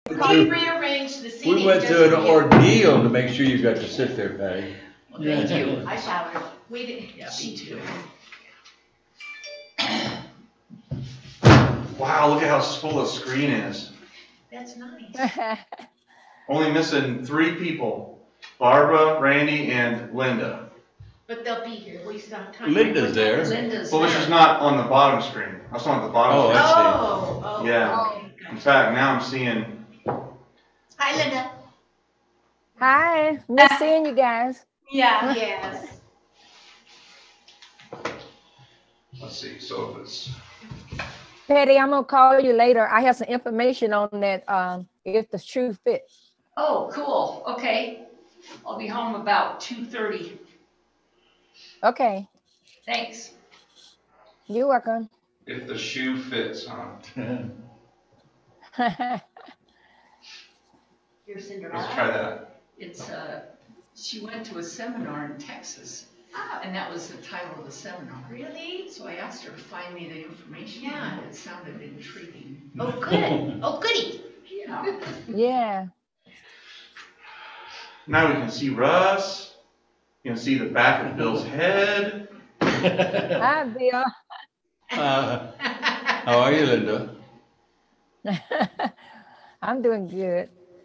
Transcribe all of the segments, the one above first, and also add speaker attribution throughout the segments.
Speaker 1: We rearranged the seating.
Speaker 2: We went through an ordeal to make sure you got to sit there, Patty.
Speaker 1: Well, thank you. I showered. We did.
Speaker 3: Yeah, me too.
Speaker 4: Wow, look at how full the screen is.
Speaker 1: That's nice.
Speaker 4: Only missing 3 people. Barbara, Randy, and Linda.
Speaker 1: But they'll be here. We still have time.
Speaker 2: Linda's there.
Speaker 1: Linda's
Speaker 4: Well,
Speaker 1: there.
Speaker 4: this is not on the bottom screen. I was talking at the bottom
Speaker 2: Oh,
Speaker 4: screen.
Speaker 2: I
Speaker 1: Oh,
Speaker 4: Yeah.
Speaker 1: okay,
Speaker 4: In
Speaker 1: gotcha.
Speaker 4: fact, now I'm seeing.
Speaker 1: Hi, Linda.
Speaker 5: Hi, miss seeing you guys.
Speaker 1: Yeah. Yes.
Speaker 4: Let's see. So if it's.
Speaker 5: Patty, I'm gonna call you later. I have some information on that, if the shoe fits.
Speaker 3: Oh, cool. Okay. I'll be home about 2:30.
Speaker 5: Okay,
Speaker 3: Thanks.
Speaker 5: you're welcome.
Speaker 4: If the shoe fits, huh?
Speaker 1: You're
Speaker 4: Let's
Speaker 1: Cinderella.
Speaker 4: try that.
Speaker 3: It's, she went to a seminar in Texas,
Speaker 1: Oh,
Speaker 3: and that was the title of the seminar.
Speaker 1: really?
Speaker 3: So I asked her to find me the information.
Speaker 1: Yeah.
Speaker 3: And it sounded intriguing.
Speaker 1: Oh, good. Oh, goody.
Speaker 3: Yeah.
Speaker 5: Yeah.
Speaker 4: Now we can see Russ. You can see the back of Bill's head.
Speaker 5: Hi, Bill.
Speaker 2: How are you, Linda?
Speaker 5: I'm doing good.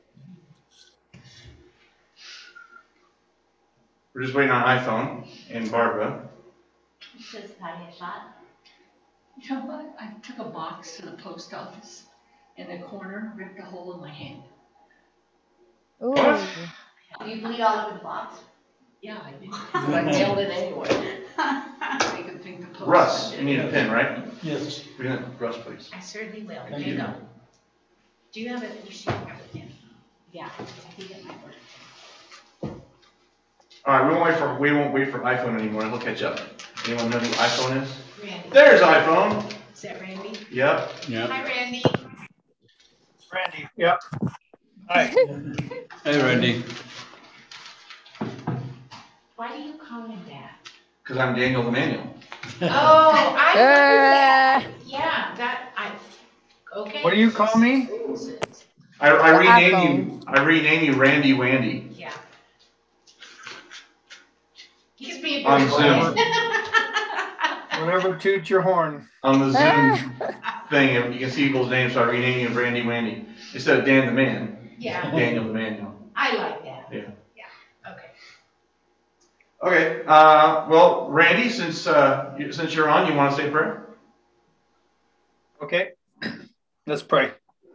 Speaker 4: We're just waiting on iPhone and Barbara.
Speaker 1: Says Patty a shot.
Speaker 3: You know what? I took a box to the post office in the corner, ripped a hole in my hand.
Speaker 5: Ooh.
Speaker 4: What?
Speaker 1: Do you bleed all over the box?
Speaker 3: Yeah, I did. But I mailed it anyway. They could think the post.
Speaker 4: Russ, you need a pen, right?
Speaker 6: Yes.
Speaker 4: Bring it, Russ, please.
Speaker 1: I certainly will. There
Speaker 6: Thank
Speaker 1: you
Speaker 6: you.
Speaker 1: go. Do you have a, you should have a pen? Yeah, I think it might work.
Speaker 4: All right, we won't wait for iPhone anymore. He'll catch up. Anyone know who iPhone is?
Speaker 1: Randy.
Speaker 4: There's iPhone.
Speaker 1: Is that Randy?
Speaker 4: Yep.
Speaker 2: Yeah.
Speaker 1: Hi, Randy.
Speaker 6: Randy, yep. Hi.
Speaker 2: Hey, Randy.
Speaker 1: Why do you call him that?
Speaker 4: Because I'm Daniel the Manual.
Speaker 1: Oh, I knew that.
Speaker 5: Uh,
Speaker 1: Yeah, okay.
Speaker 6: What do you call me?
Speaker 4: I
Speaker 5: The
Speaker 4: renamed you. I renamed you Randy Wandy.
Speaker 1: Yeah. He's being
Speaker 4: On
Speaker 1: very
Speaker 4: Zoom.
Speaker 1: quiet.
Speaker 6: Whatever toots your horn.
Speaker 4: On the Zoom thing, you can see people's names, so I renamed you Randy Wandy instead of Dan the Man.
Speaker 1: Yeah,
Speaker 4: Daniel the Manual.
Speaker 1: I like that.
Speaker 4: Yeah.
Speaker 1: Yeah, okay.
Speaker 4: Okay. Well, Randy, since you're on, you want to say a prayer?
Speaker 6: Okay. Let's pray.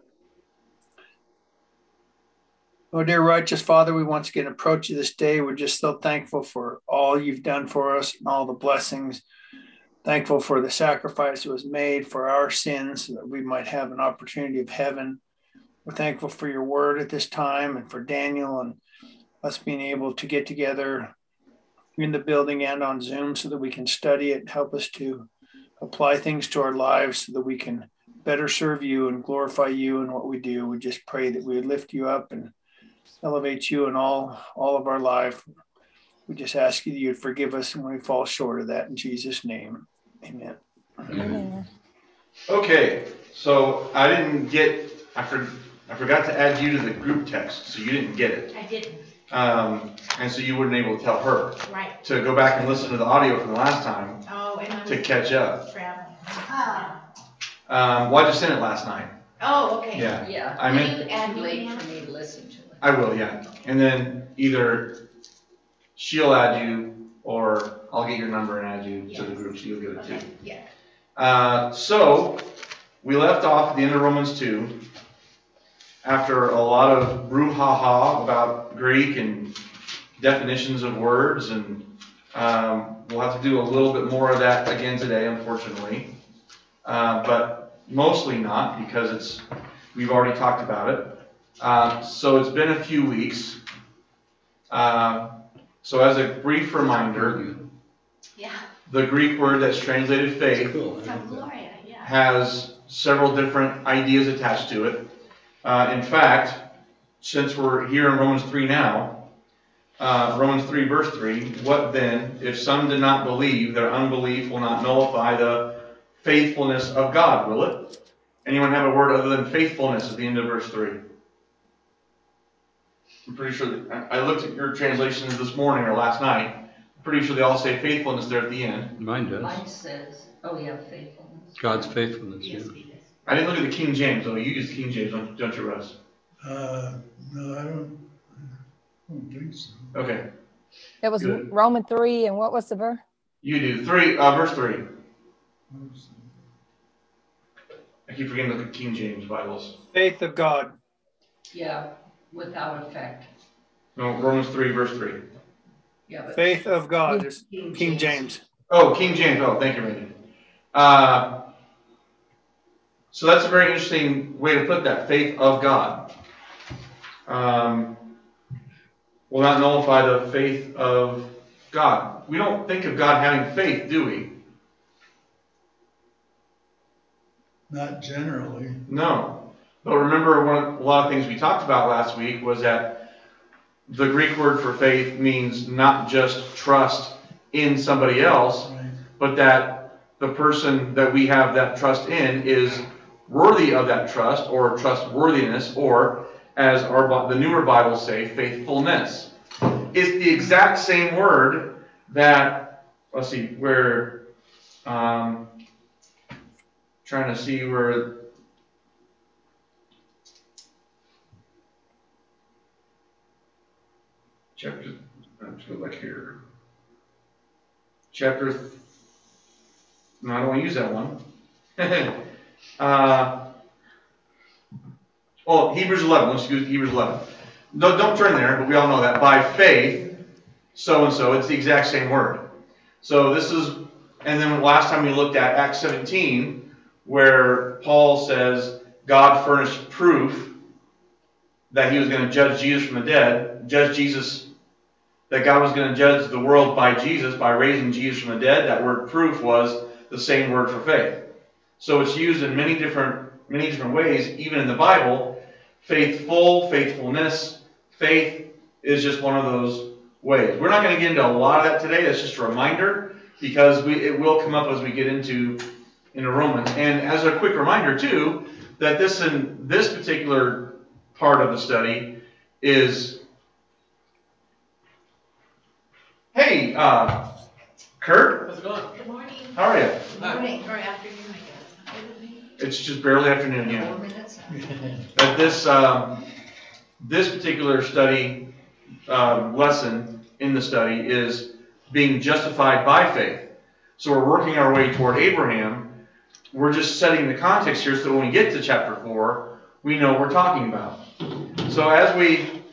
Speaker 6: Oh, dear righteous Father, we once again approach you this day. We're just so thankful for all you've done for us and all the blessings. Thankful for the sacrifice that was made for our sins so that we might have an opportunity of heaven. We're thankful for your word at this time and for Daniel and us being able to get together in the building and on Zoom so that we can study it, help us to apply things to our lives so that we can better serve you and glorify you in what we do. We just pray that we would lift you up and elevate you in all of our life. We just ask you that you'd forgive us when we fall short of that in Jesus' name. Amen.
Speaker 5: Amen.
Speaker 4: Okay. So I forgot to add you to the group text, so you didn't get it.
Speaker 1: I didn't,
Speaker 4: And so you weren't able to tell her
Speaker 1: right.
Speaker 4: to go back and listen to the audio from the last time
Speaker 1: Oh, and I'm
Speaker 4: to catch up.
Speaker 1: traveling.
Speaker 4: Well, I just sent it last night.
Speaker 1: Oh, okay.
Speaker 4: Yeah.
Speaker 3: Yeah.
Speaker 4: I meant,
Speaker 1: Will you add
Speaker 3: Too
Speaker 1: me
Speaker 3: late
Speaker 1: now?
Speaker 3: for me to listen to it.
Speaker 4: I will, yeah. And then either she'll add you or I'll get your number and add you to the group so you'll get it too.
Speaker 1: Okay, yeah.
Speaker 4: So we left off at the end of Romans 2 after a lot of brouhaha about Greek and definitions of words, and we'll have to do a little bit more of that again today, unfortunately, but mostly not because we've already talked about it. So it's been a few weeks. So as a brief reminder,
Speaker 1: Yeah.
Speaker 4: the Greek word that's translated faith
Speaker 2: Cool.
Speaker 1: From Gloria, yeah.
Speaker 4: has several different ideas attached to it. In fact, since we're here in Romans 3 now, Romans 3 verse 3, what then, if some did not believe, their unbelief will not nullify the faithfulness of God, will it? Anyone have a word other than faithfulness at the end of verse 3? I'm pretty sure that, I looked at your translations this morning or last night. I'm pretty sure they all say faithfulness there at the end.
Speaker 2: Mine does.
Speaker 3: Mine says, oh yeah, faithfulness.
Speaker 2: God's faithfulness, yeah.
Speaker 1: ESV does.
Speaker 4: I didn't look at the King James, though. You use the King James, don't you, Russ?
Speaker 7: No, I don't think so.
Speaker 4: Okay.
Speaker 5: It was
Speaker 4: Good.
Speaker 5: Roman 3, and what was the verse?
Speaker 4: You do. Verse 3. I keep forgetting to look at King James Bibles.
Speaker 6: Faith of God.
Speaker 3: Yeah, without effect.
Speaker 4: No, Romans 3, verse 3.
Speaker 3: Yeah, but
Speaker 6: Faith of God is King James.
Speaker 4: Oh, King James. Oh, thank you, Randy. So that's a very interesting way to put that, faith of God. Will not nullify the faith of God. We don't think of God having faith, do we?
Speaker 7: Not generally.
Speaker 4: No. But remember, a lot of things we talked about last week was that the Greek word for faith means not just trust in somebody else,
Speaker 7: Right.
Speaker 4: but that the person that we have that trust in is worthy of that trust, or trustworthiness, or as the newer Bibles say, faithfulness. It's the exact same word that, let's see, where, trying to see where, let's go back here. No, I don't want to use that one. Hebrews 11. Let's use Hebrews 11. No, don't turn there, but we all know that. By faith, so-and-so, it's the exact same word. So this is, and then last time we looked at Acts 17, where Paul says God furnished proof that he was going to judge Jesus from the dead, that God was going to judge the world by Jesus, by raising Jesus from the dead. That word proof was the same word for faith. So it's used in many different ways, even in the Bible. Faithful, faithfulness, faith is just one of those ways. We're not going to get into a lot of that today. That's just a reminder, because it will come up as we get into Romans. And as a quick reminder too, that this particular part of the study is, hey, Kurt.
Speaker 8: How's it going?
Speaker 1: Good morning.
Speaker 4: How are you?
Speaker 1: Good morning, or afternoon, I guess.
Speaker 4: It's just barely afternoon, yeah.
Speaker 3: 4 minutes.
Speaker 4: But this particular study lesson in the study is being justified by faith. So we're working our way toward Abraham. We're just setting the context here so that when we get to chapter 4, we know what we're talking about. So as we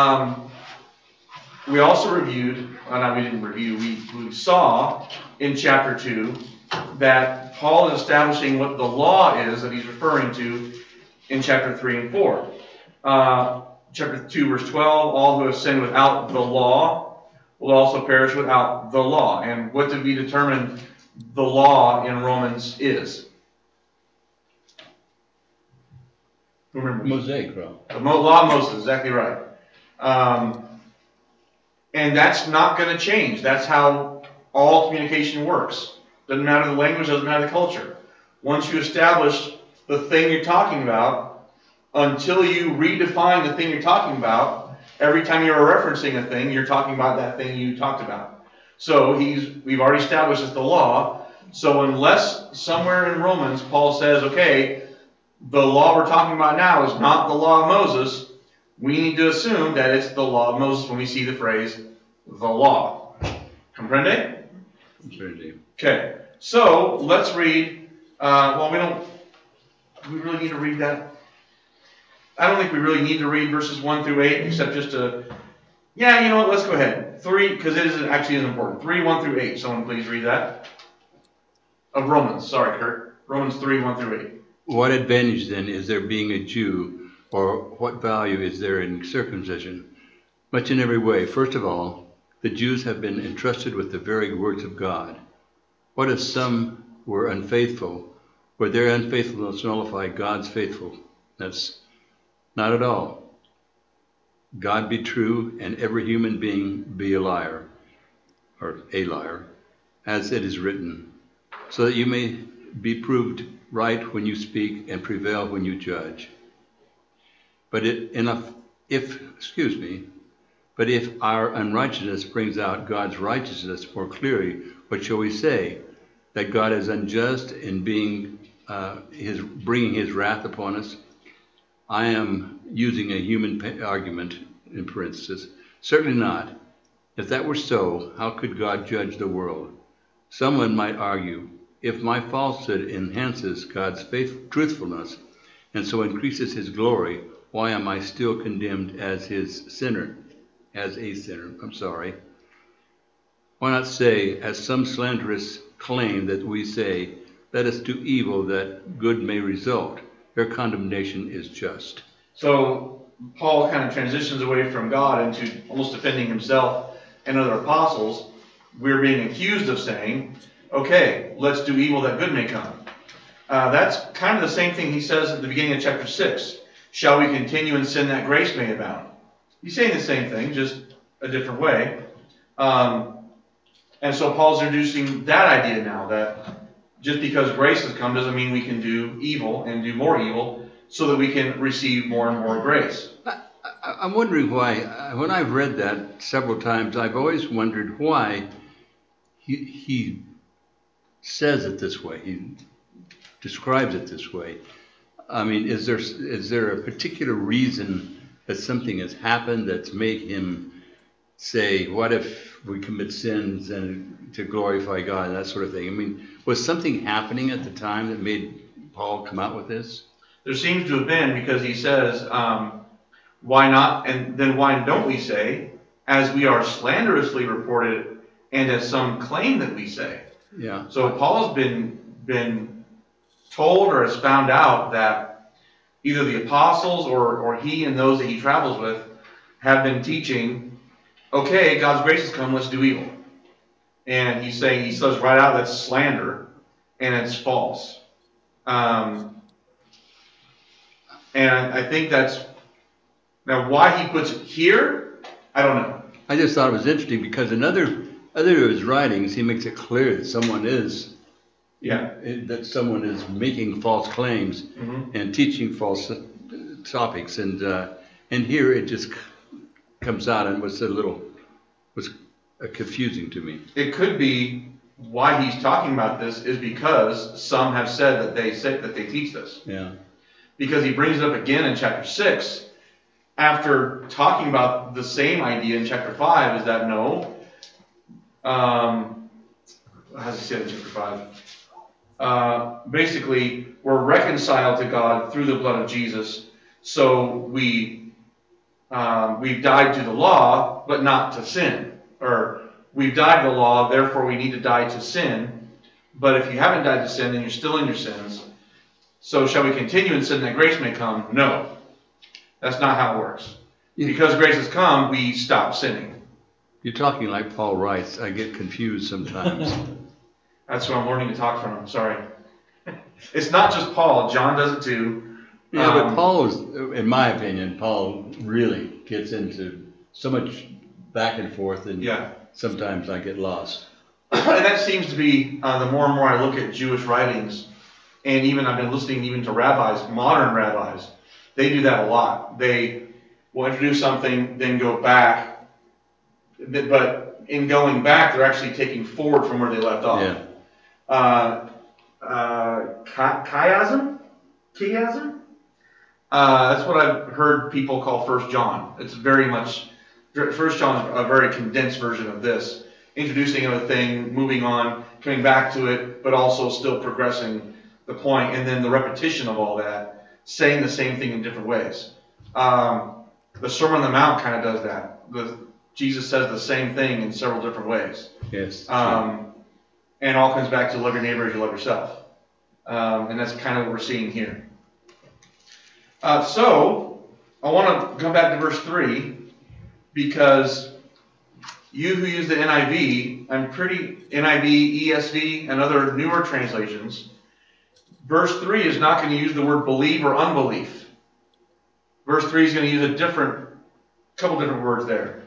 Speaker 4: also reviewed, we didn't review, we saw in chapter 2 that Paul is establishing what the law is that he's referring to in chapter 3 and 4. Chapter 2, verse 12, all who have sinned without the law will also perish without the law. And what did we determine the law in Romans is? Who remembers?
Speaker 2: Mosaic law.
Speaker 4: The law of Moses, exactly right. And that's not going to change. That's how all communication works. Doesn't matter the language, doesn't matter the culture. Once you establish the thing you're talking about, until you redefine the thing you're talking about, every time you're referencing a thing, you're talking about that thing you talked about. So we've already established it's the law. So unless somewhere in Romans Paul says, okay, the law we're talking about now is not the law of Moses, we need to assume that it's the law of Moses when we see the phrase, the law. Comprende?
Speaker 2: Certainly.
Speaker 4: Okay, so let's read, we really need to read that? I don't think we really need to read verses 1 through 8, except just to, yeah, you know what, let's go ahead. 3, because it actually is important. 3, 1 through 8, someone please read that. Of Romans, sorry Kurt. Romans 3, 1 through 8.
Speaker 2: What advantage then is there being a Jew, or what value is there in circumcision? Much in every way. First of all, the Jews have been entrusted with the very words of God. What if some were unfaithful? Would their unfaithfulness nullify God's faithfulness? Not at all. God be true, and every human being be a liar, or a liar, as it is written, so that you may be proved right when you speak and prevail when you judge. But in but if our unrighteousness brings out God's righteousness more clearly, what shall we say? That God is unjust in bringing his wrath upon us? I am using a human argument in parenthesis. Certainly not. If that were so, how could God judge the world? Someone might argue, if my falsehood enhances God's truthfulness and so increases his glory, why am I still condemned as a sinner? Why not say, as some slanderous claim that we say, let us do evil that good may result. Their condemnation is just.
Speaker 4: So Paul kind of transitions away from God into almost defending himself and other apostles. We're being accused of saying, okay, let's do evil that good may come. That's kind of the same thing he says at the beginning of chapter 6. Shall we continue in sin that grace may abound? He's saying the same thing, just a different way. And so Paul's introducing that idea now, that just because grace has come doesn't mean we can do evil and do more evil so that we can receive more and more grace.
Speaker 2: I'm wondering why, when I've read that several times, I've always wondered why he says it this way. He describes it this way. I mean, is there a particular reason that something has happened that's made him say, what if we commit sins and to glorify God and that sort of thing? I mean, was something happening at the time that made Paul come out with this?
Speaker 4: There seems to have been, because he says, why not? And then why don't we say, as we are slanderously reported, and as some claim that we say?
Speaker 2: Yeah.
Speaker 4: So Paul's been told or has found out that either the apostles or he and those that he travels with have been teaching, okay, God's grace has come, let's do evil. And he says right out that's slander and it's false. And I think that's, now why he puts it here, I don't know.
Speaker 2: I just thought it was interesting because in other of his writings, he makes it clear that someone is making false claims and teaching false topics, and here it just comes out and was confusing to me.
Speaker 4: It could be why he's talking about this is because some have said that they teach this.
Speaker 2: Yeah.
Speaker 4: Because he brings it up again in chapter 6 after talking about the same idea in chapter 5 is that no. How does he say it in chapter 5? Basically, we're reconciled to God through the blood of Jesus. So we've died to the law, but not to sin. Or we've died to the law, therefore we need to die to sin. But if you haven't died to sin, then you're still in your sins. So shall we continue in sin that grace may come? No. That's not how it works. Because grace has come, we stop sinning.
Speaker 2: You're talking like Paul writes. I get confused sometimes.
Speaker 4: That's why I'm learning to talk from him. Sorry. It's not just Paul. John does it too.
Speaker 2: Yeah, but Paul is, in my opinion, Paul really gets into so much back and forth, and sometimes I get lost.
Speaker 4: And that seems to be the more and more I look at Jewish writings, and even I've been listening even to rabbis, modern rabbis, they do that a lot. They will introduce something, then go back, but in going back, they're actually taking forward from where they left off.
Speaker 2: Yeah.
Speaker 4: Chiasm? That's what I've heard people call 1 John. It's very much, 1 John is a very condensed version of this. Introducing a thing, moving on, coming back to it, but also still progressing the point, and then the repetition of all that, saying the same thing in different ways. The Sermon on the Mount kind of does that. Jesus says the same thing in several different ways.
Speaker 2: Yes.
Speaker 4: And all comes back to love your neighbor as you love yourself. And that's kind of what we're seeing here. So, I want to come back to verse 3, because you who use the NIV, NIV, ESV, and other newer translations, verse 3 is not going to use the word believe or unbelief. Verse 3 is going to use a couple different words there.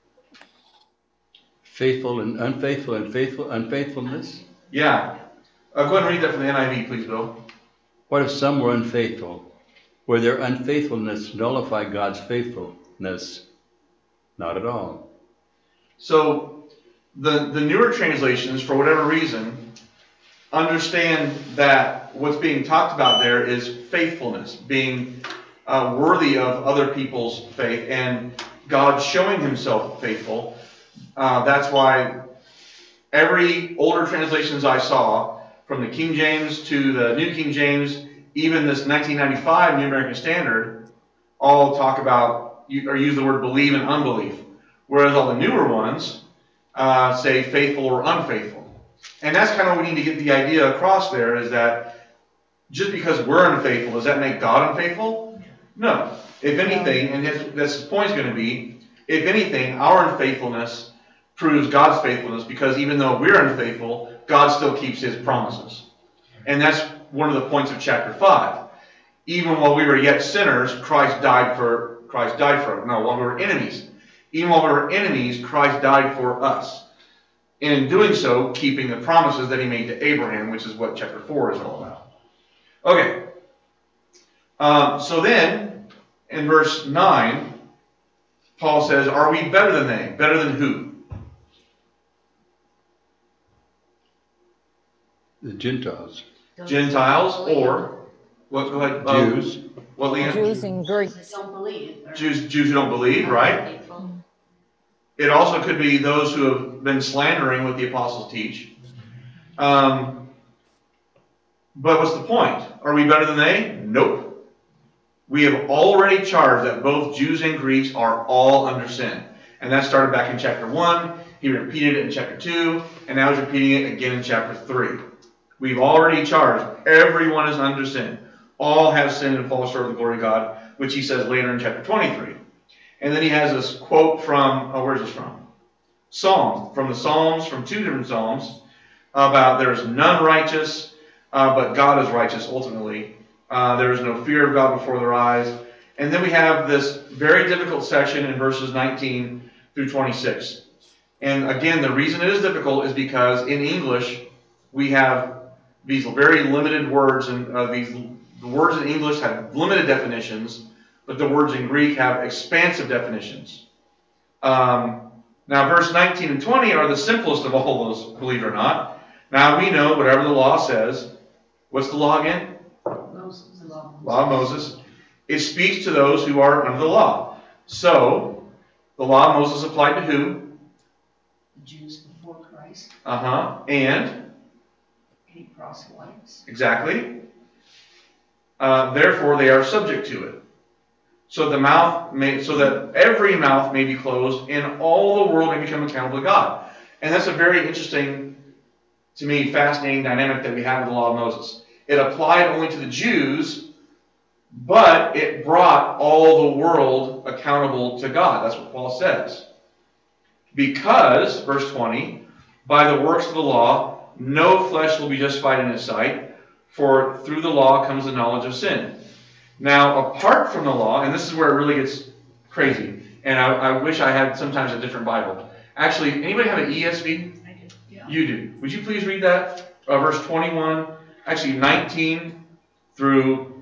Speaker 2: Faithful and unfaithful, and unfaithfulness.
Speaker 4: Yeah. Go ahead and read that from the NIV, please, Bill.
Speaker 2: What if some were unfaithful? Or their unfaithfulness nullify God's faithfulness? Not at all.
Speaker 4: So the newer translations, for whatever reason, understand that what's being talked about there is faithfulness, being worthy of other people's faith, and God showing himself faithful. That's why every older translations I saw, from the King James to the New King James, even this 1995 New American Standard, all talk about or use the word believe and unbelief, whereas all the newer ones say faithful or unfaithful. And that's kind of what we need to get the idea across there, is that just because we're unfaithful, does that make God unfaithful? No. If anything, and his point is going to be, if anything, our unfaithfulness proves God's faithfulness, because even though we're unfaithful, God still keeps his promises. And that's one of the points of chapter 5. Even while we were yet sinners, Christ died for us. No, while we were enemies. Even while we were enemies, Christ died for us. And in doing so, keeping the promises that he made to Abraham, which is what chapter 4 is all about. Okay. So then, in verse 9, Paul says, are we better than they? Better than who?
Speaker 2: The Gentiles.
Speaker 4: Gentiles, or what? Go ahead.
Speaker 2: Jews.
Speaker 4: What, Leanne?
Speaker 5: Jews and Greeks.
Speaker 1: Don't believe.
Speaker 4: Jews who don't believe, right? It also could be those who have been slandering what the apostles teach. But what's the point? Are we better than they? Nope. We have already charged that both Jews and Greeks are all under sin. And that started back in chapter 1. He repeated it in chapter 2. And now he's repeating it again in chapter 3. We've already charged everyone is under sin. All have sinned and fall short of the glory of God, which he says later in chapter 23. And then he has this quote from, where's this from? From the Psalms, from 2 different Psalms, about there is none righteous, but God is righteous ultimately. There is no fear of God before their eyes. And then we have this very difficult section in verses 19 through 26. And again, the reason it is difficult is because in English, we have these very limited words, and the words in English have limited definitions, but the words in Greek have expansive definitions. Now, verse 19 and 20 are the simplest of all those, believe it or not. Now, we know whatever the law says. What's the law again? Law of Moses. It speaks to those who are under the law. So, the law of Moses applied to who?
Speaker 3: The Jews before Christ,
Speaker 4: And?
Speaker 3: any proselytes.
Speaker 4: Exactly. Therefore, they are subject to it. So that every mouth may be closed, and all the world may become accountable to God. And that's a very interesting, to me, fascinating dynamic that we have with the law of Moses. It applied only to the Jews, but it brought all the world accountable to God. That's what Paul says. Because, verse 20, by the works of the law, no flesh will be justified in his sight, for through the law comes the knowledge of sin. Now, apart from the law, and this is where it really gets crazy, and I wish I had sometimes a different Bible. Actually, anybody have an ESV?
Speaker 1: I do.
Speaker 3: Yeah.
Speaker 4: You do. Would you please read that? Verse 21, actually 19 through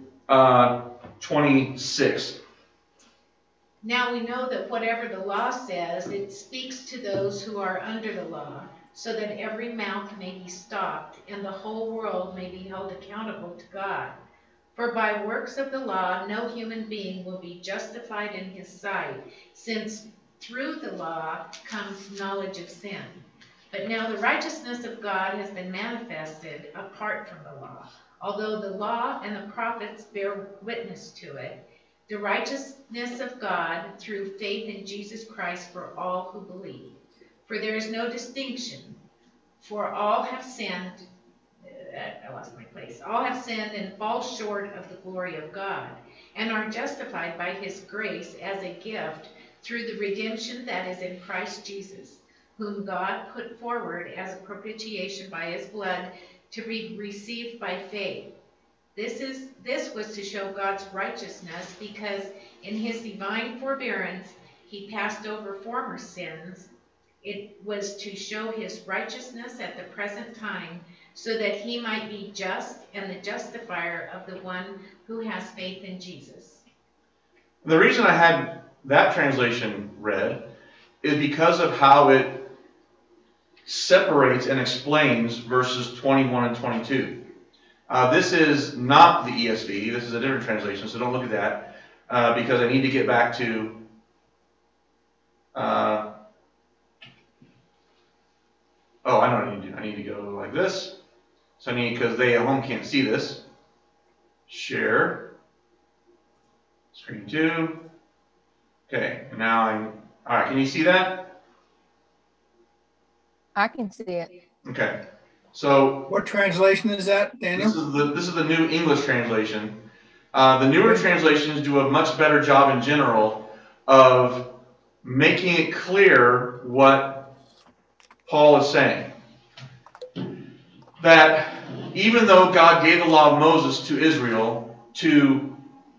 Speaker 4: 26.
Speaker 8: Now we know that whatever the law says, it speaks to those who are under the law, so that every mouth may be stopped, and the whole world may be held accountable to God. For by works of the law, no human being will be justified in his sight, since through the law comes knowledge of sin. But now the righteousness of God has been manifested apart from the law, although the law and the prophets bear witness to it, the righteousness of God through faith in Jesus Christ for all who believe. For there is no distinction, for all have sinned. I lost my place. All have sinned and fall short of the glory of God, and are justified by his grace as a gift through the redemption that is in Christ Jesus, whom God put forward as a propitiation by his blood to be received by faith. This was to show God's righteousness, because in his divine forbearance he passed over former sins. It was to show his righteousness at the present time, so that he might be just and the justifier of the one who has faith in Jesus.
Speaker 4: The reason I had that translation read is because of how it separates and explains verses 21 and 22. This is not the ESV. This is a different translation, so don't look at that because I need to get back to I know what I need to do. I need to go like this. So I need, because they at home can't see this. Share. Screen 2. Okay, and now alright, can you see that?
Speaker 5: I can see it.
Speaker 4: Okay. So
Speaker 6: What translation is that, Daniel?
Speaker 4: this is the New English translation. The newer translations do a much better job in general of making it clear what Paul is saying. That even though God gave the law of Moses to Israel to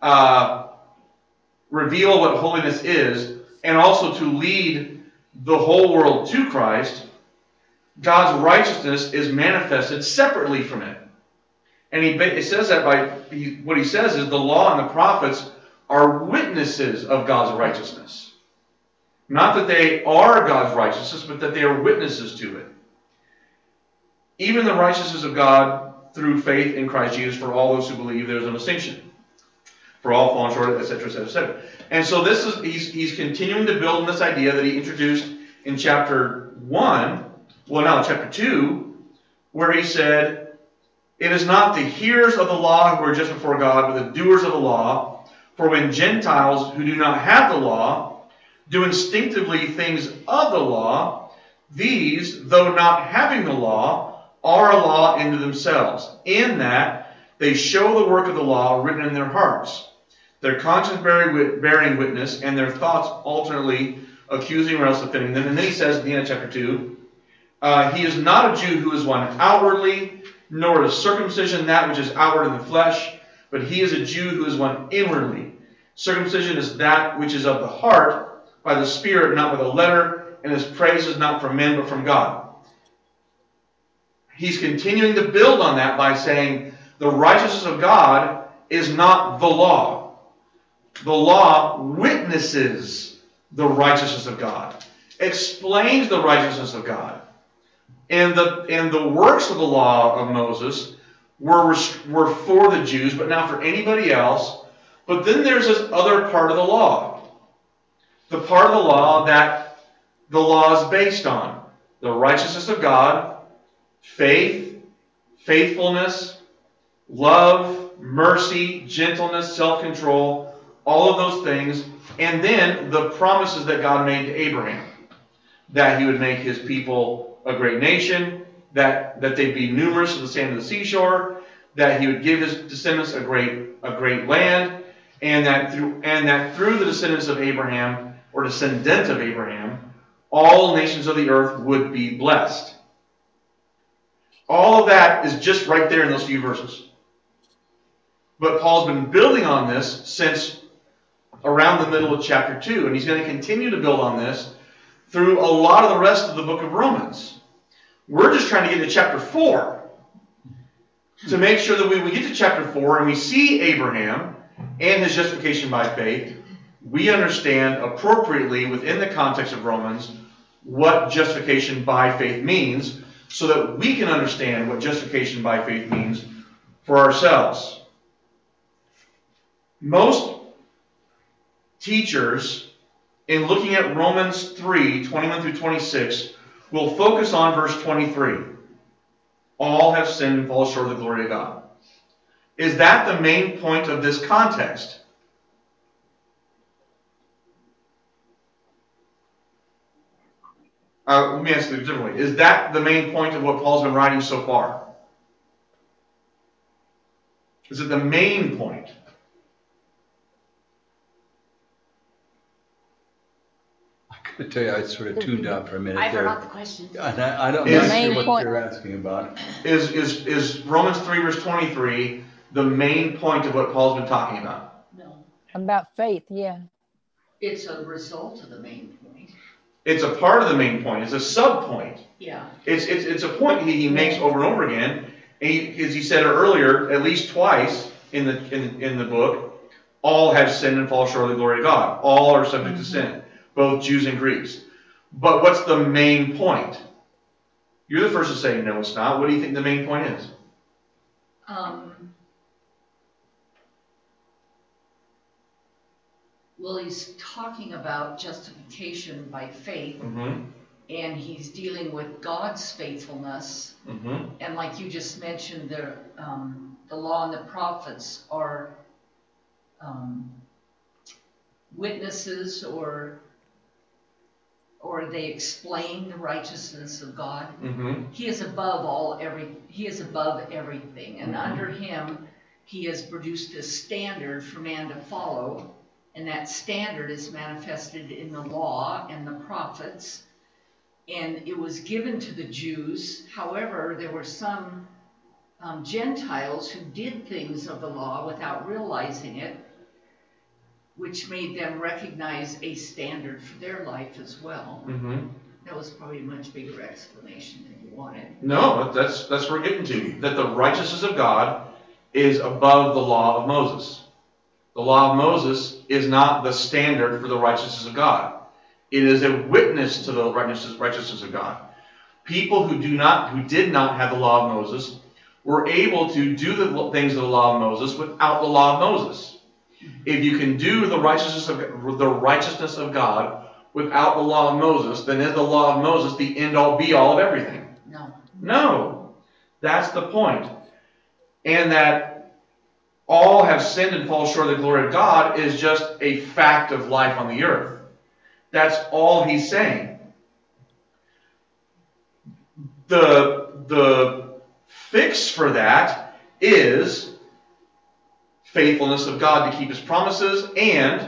Speaker 4: reveal what holiness is, and also to lead the whole world to Christ, God's righteousness is manifested separately from it. And it says that what he says is the law and the prophets are witnesses of God's righteousness. Not that they are God's righteousness, but that they are witnesses to it. Even the righteousness of God through faith in Christ Jesus for all those who believe, there's no distinction. For all fallen short, etc., etc., etc. And so this is he's continuing to build on this idea that he introduced in chapter 1, well now chapter 2, where he said, "It is not the hearers of the law who are just before God, but the doers of the law. For when Gentiles who do not have the law do instinctively things of the law, these, though not having the law, are a law into themselves, in that they show the work of the law written in their hearts, their conscience bearing witness, and their thoughts alternately accusing or else offending them." And then he says at the end of chapter 2, "He is not a Jew who is one outwardly, nor is circumcision that which is outward in the flesh, but he is a Jew who is one inwardly. Circumcision is that which is of the heart, by the Spirit, not by the letter, and his praise is not from men, but from God." He's continuing to build on that by saying the righteousness of God is not the law. The law witnesses the righteousness of God, explains the righteousness of God. And the works of the law of Moses were for the Jews, but not for anybody else. But then there's this other part of the law. The part of the law that the law is based on. The righteousness of God, faith, faithfulness, love, mercy, gentleness, self-control, all of those things. And then the promises that God made to Abraham. That he would make his people a great nation, that they'd be numerous as the sand of the seashore, that he would give his descendants a great land, and that through the descendants of Abraham, or descendant of Abraham, all nations of the earth would be blessed. All of that is just right there in those few verses. But Paul's been building on this since around the middle of chapter 2, and he's going to continue to build on this through a lot of the rest of the book of Romans. We're just trying to get to chapter 4 to make sure that we get to chapter 4 and we see Abraham and his justification by faith. We understand appropriately within the context of Romans what justification by faith means, so that we can understand what justification by faith means for ourselves. Most teachers, in looking at Romans 3, 21 through 26, will focus on verse 23. All have sinned and fall short of the glory of God. Is that the main point of this context? Let me ask it differently. Is that the main point of what Paul's been writing so far? Is it the main point?
Speaker 2: I gotta tell you, I sort of tuned out for a minute
Speaker 1: I
Speaker 2: there.
Speaker 1: forgot the question.
Speaker 2: And I don't
Speaker 4: Is-
Speaker 2: know
Speaker 5: Main
Speaker 2: what
Speaker 5: point-
Speaker 2: you're asking about.
Speaker 4: Is Romans 3 verse 23 the main point of what Paul's been talking about?
Speaker 3: No,
Speaker 5: About faith, yeah.
Speaker 3: it's a result of the main point.
Speaker 4: It's a part of the main point. It's a sub point.
Speaker 3: Yeah.
Speaker 4: It's a point he makes over and over again. And as he said earlier, at least twice in the book, all have sinned and fall short of the glory of God. All are subject to sin, both Jews and Greeks. But what's the main point? You're the first to say, no, it's not. What do you think the main point is?
Speaker 3: Well, he's talking about justification by faith,
Speaker 4: Mm-hmm.
Speaker 3: and he's dealing with God's faithfulness.
Speaker 4: Mm-hmm.
Speaker 3: And like you just mentioned, the law and the prophets are witnesses, or they explain the righteousness of God.
Speaker 4: Mm-hmm.
Speaker 3: He is above everything, and under him, he has produced this standard for man to follow, and that standard is manifested in the law and the prophets, and it was given to the Jews. However, there were some Gentiles who did things of the law without realizing it, which made them recognize a standard for their life as well.
Speaker 4: Mm-hmm.
Speaker 3: That was probably a much bigger explanation than you wanted.
Speaker 4: No, that's what we're getting to. That the righteousness of God is above the law of Moses. The law of Moses is not the standard for the righteousness of God. It is a witness to the righteousness of God. People who did not have the law of Moses were able to do the things of the law of Moses without the law of Moses. If you can do the righteousness of God without the law of Moses, then is the law of Moses the end-all be-all of everything? No. That's the point. And that all have sinned and fall short of the glory of God is just a fact of life on the earth. That's all he's saying. The fix for that is faithfulness of God to keep his promises, and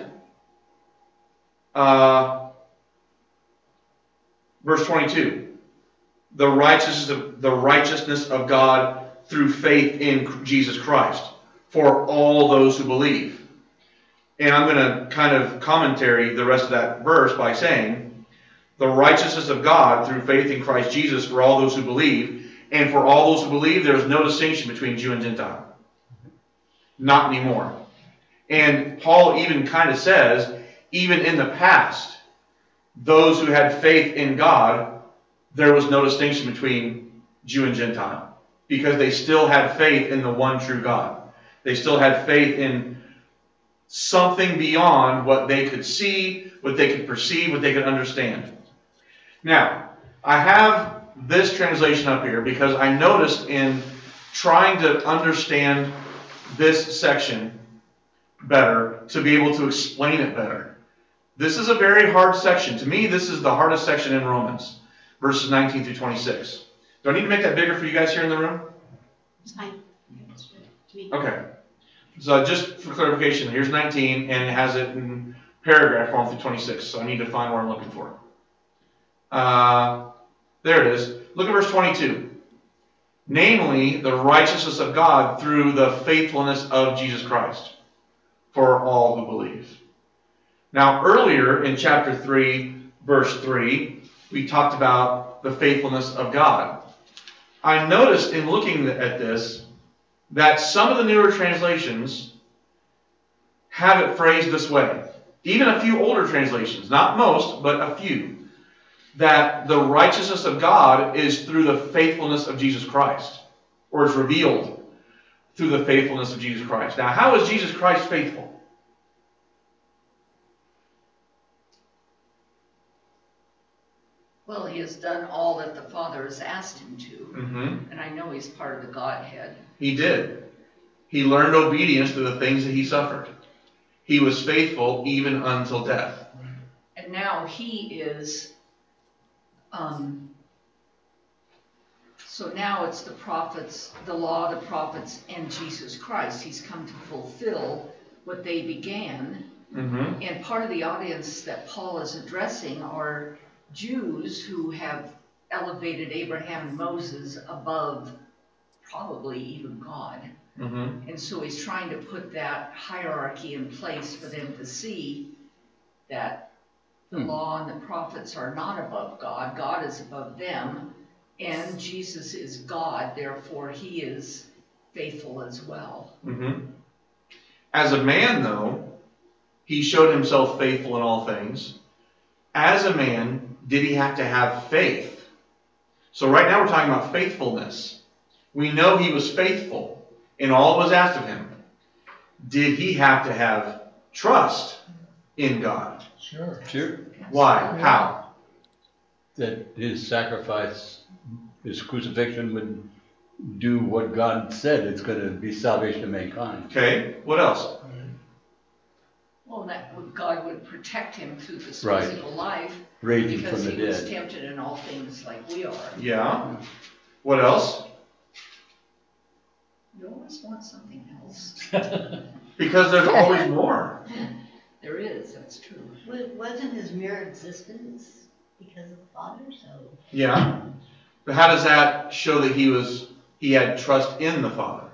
Speaker 4: verse 22, the righteousness of God through faith in Jesus Christ for all those who believe. And I'm going to kind of commentary the rest of that verse by saying, the righteousness of God through faith in Christ Jesus for all those who believe, and for all those who believe, there is no distinction between Jew and Gentile. Not anymore. And Paul even kind of says, even in the past, those who had faith in God, there was no distinction between Jew and Gentile, because they still had faith in the one true God. They still had faith in something beyond what they could see, what they could perceive, what they could understand. Now, I have this translation up here because I noticed in trying to understand this section better, to be able to explain it better. This is a very hard section. To me, this is the hardest section in Romans, verses 19 through 26. Do I need to make that bigger for you guys here in the room?
Speaker 1: It's fine.
Speaker 4: Okay. So just for clarification, here's 19, and it has it in paragraph form through 26. So I need to find what I'm looking for. There it is. Look at verse 22. Namely, the righteousness of God through the faithfulness of Jesus Christ for all who believe. Now, earlier in chapter 3, verse 3, we talked about the faithfulness of God. I noticed in looking at this that some of the newer translations have it phrased this way. Even a few older translations, not most, but a few, that the righteousness of God is through the faithfulness of Jesus Christ, or is revealed through the faithfulness of Jesus Christ. Now, how is Jesus Christ faithful?
Speaker 3: Well, he has done all that the Father has asked him to.
Speaker 4: Mm-hmm.
Speaker 3: And I know he's part of the Godhead.
Speaker 4: He did. He learned obedience through the things that he suffered. He was faithful even until death.
Speaker 3: And now he is, so now it's the prophets, the law, the prophets, and Jesus Christ. He's come to fulfill what they began.
Speaker 4: Mm-hmm.
Speaker 3: And part of the audience that Paul is addressing are Jews who have elevated Abraham and Moses above probably even God.
Speaker 4: Mm-hmm.
Speaker 3: And so he's trying to put that hierarchy in place for them to see that The law and the prophets are not above God. God is above them. And Jesus is God, therefore he is faithful as well.
Speaker 4: Mm-hmm. As a man, though, he showed himself faithful in all things. As a man, did he have to have faith? So right now we're talking about faithfulness. We know he was faithful in all that was asked of him. Did he have to have trust in God?
Speaker 7: Sure.
Speaker 2: Sure.
Speaker 4: Why? How?
Speaker 2: That his sacrifice, his crucifixion would do what God said. It's going to be salvation of mankind.
Speaker 4: Okay, what else?
Speaker 3: Well, God would protect him through this
Speaker 2: Right.
Speaker 3: physical life.
Speaker 2: Raising
Speaker 3: Because
Speaker 2: from the
Speaker 3: he was
Speaker 2: dead.
Speaker 3: tempted in all things like we are.
Speaker 4: Yeah. What else?
Speaker 3: You always want something else.
Speaker 4: Because there's always more.
Speaker 3: There is, that's true.
Speaker 9: Wasn't his mere existence because of the Father? So
Speaker 4: Yeah. But how does that show that he had trust in the Father?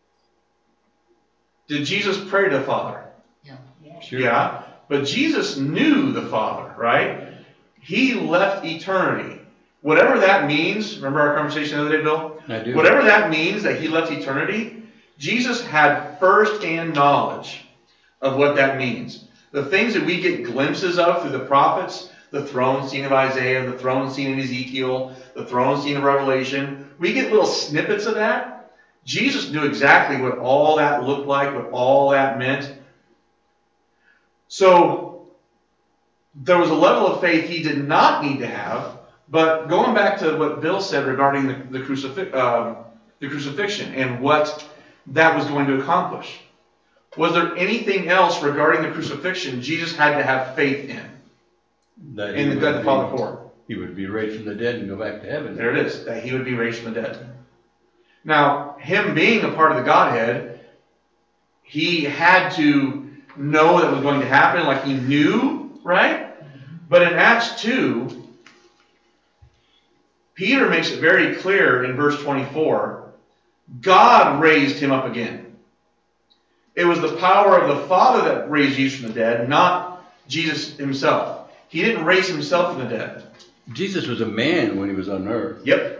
Speaker 4: Did Jesus pray to the Father?
Speaker 2: Sure.
Speaker 4: Yeah. But Jesus knew the Father, right? He left eternity. Whatever that means, remember our conversation the other day, Bill?
Speaker 2: I do.
Speaker 4: Whatever that means that he left eternity, Jesus had first-hand knowledge of what that means. The things that we get glimpses of through the prophets, the throne scene of Isaiah, the throne scene in Ezekiel, the throne scene of Revelation, we get little snippets of that. Jesus knew exactly what all that looked like, what all that meant. So there was a level of faith he did not need to have. But going back to what Bill said regarding the crucifixion and what that was going to accomplish, was there anything else regarding the crucifixion Jesus had to have faith in?
Speaker 2: That
Speaker 4: In the God the Father for?
Speaker 2: He would be raised from the dead and go back to heaven.
Speaker 4: There it is, that he would be raised from the dead. Now, him being a part of the Godhead, he had to know that was going to happen, like he knew, right? But in Acts 2, Peter makes it very clear in verse 24, God raised him up again. It was the power of the Father that raised Jesus from the dead, not Jesus himself. He didn't raise himself from the dead.
Speaker 2: Jesus was a man when he was on earth.
Speaker 4: Yep.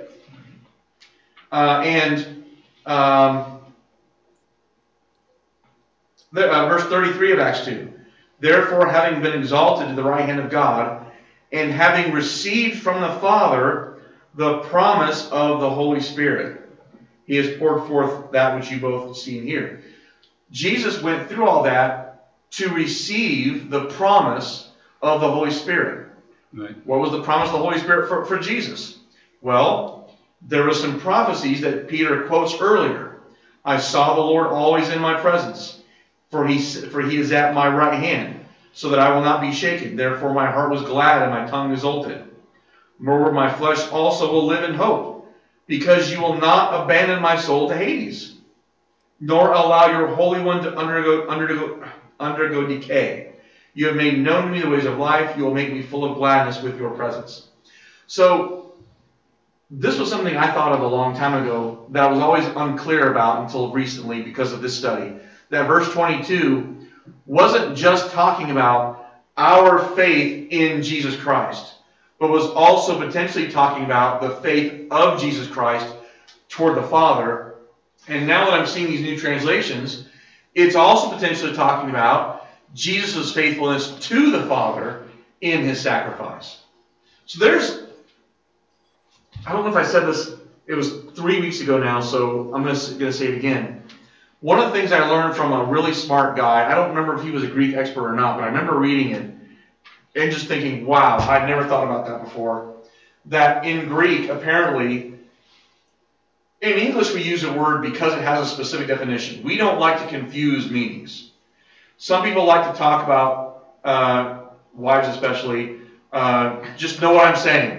Speaker 4: Verse 33 of Acts 2. Therefore, having been exalted to the right hand of God, and having received from the Father the promise of the Holy Spirit, he has poured forth that which you both see and hear. Jesus went through all that to receive the promise of the Holy Spirit.
Speaker 2: Right.
Speaker 4: What was the promise of the Holy Spirit for Jesus? Well, there were some prophecies that Peter quotes earlier. I saw the Lord always in my presence, for he is at my right hand, so that I will not be shaken. Therefore my heart was glad and my tongue exulted. Moreover, my flesh also will live in hope, because you will not abandon my soul to Hades, nor allow your Holy One to undergo decay. You have made known to me the ways of life. You will make me full of gladness with your presence. So, this was something I thought of a long time ago that I was always unclear about until recently because of this study. That verse 22 wasn't just talking about our faith in Jesus Christ, but was also potentially talking about the faith of Jesus Christ toward the Father. And now that I'm seeing these new translations, it's also potentially talking about Jesus' faithfulness to the Father in his sacrifice. So I don't know if I said this, it was 3 weeks ago now, so I'm going to say it again. One of the things I learned from a really smart guy, I don't remember if he was a Greek expert or not, but I remember reading it and just thinking, wow, I'd never thought about that before. That in Greek, apparently, in English we use a word because it has a specific definition. We don't like to confuse meanings. Some people like to talk about, wives especially, just know what I'm saying.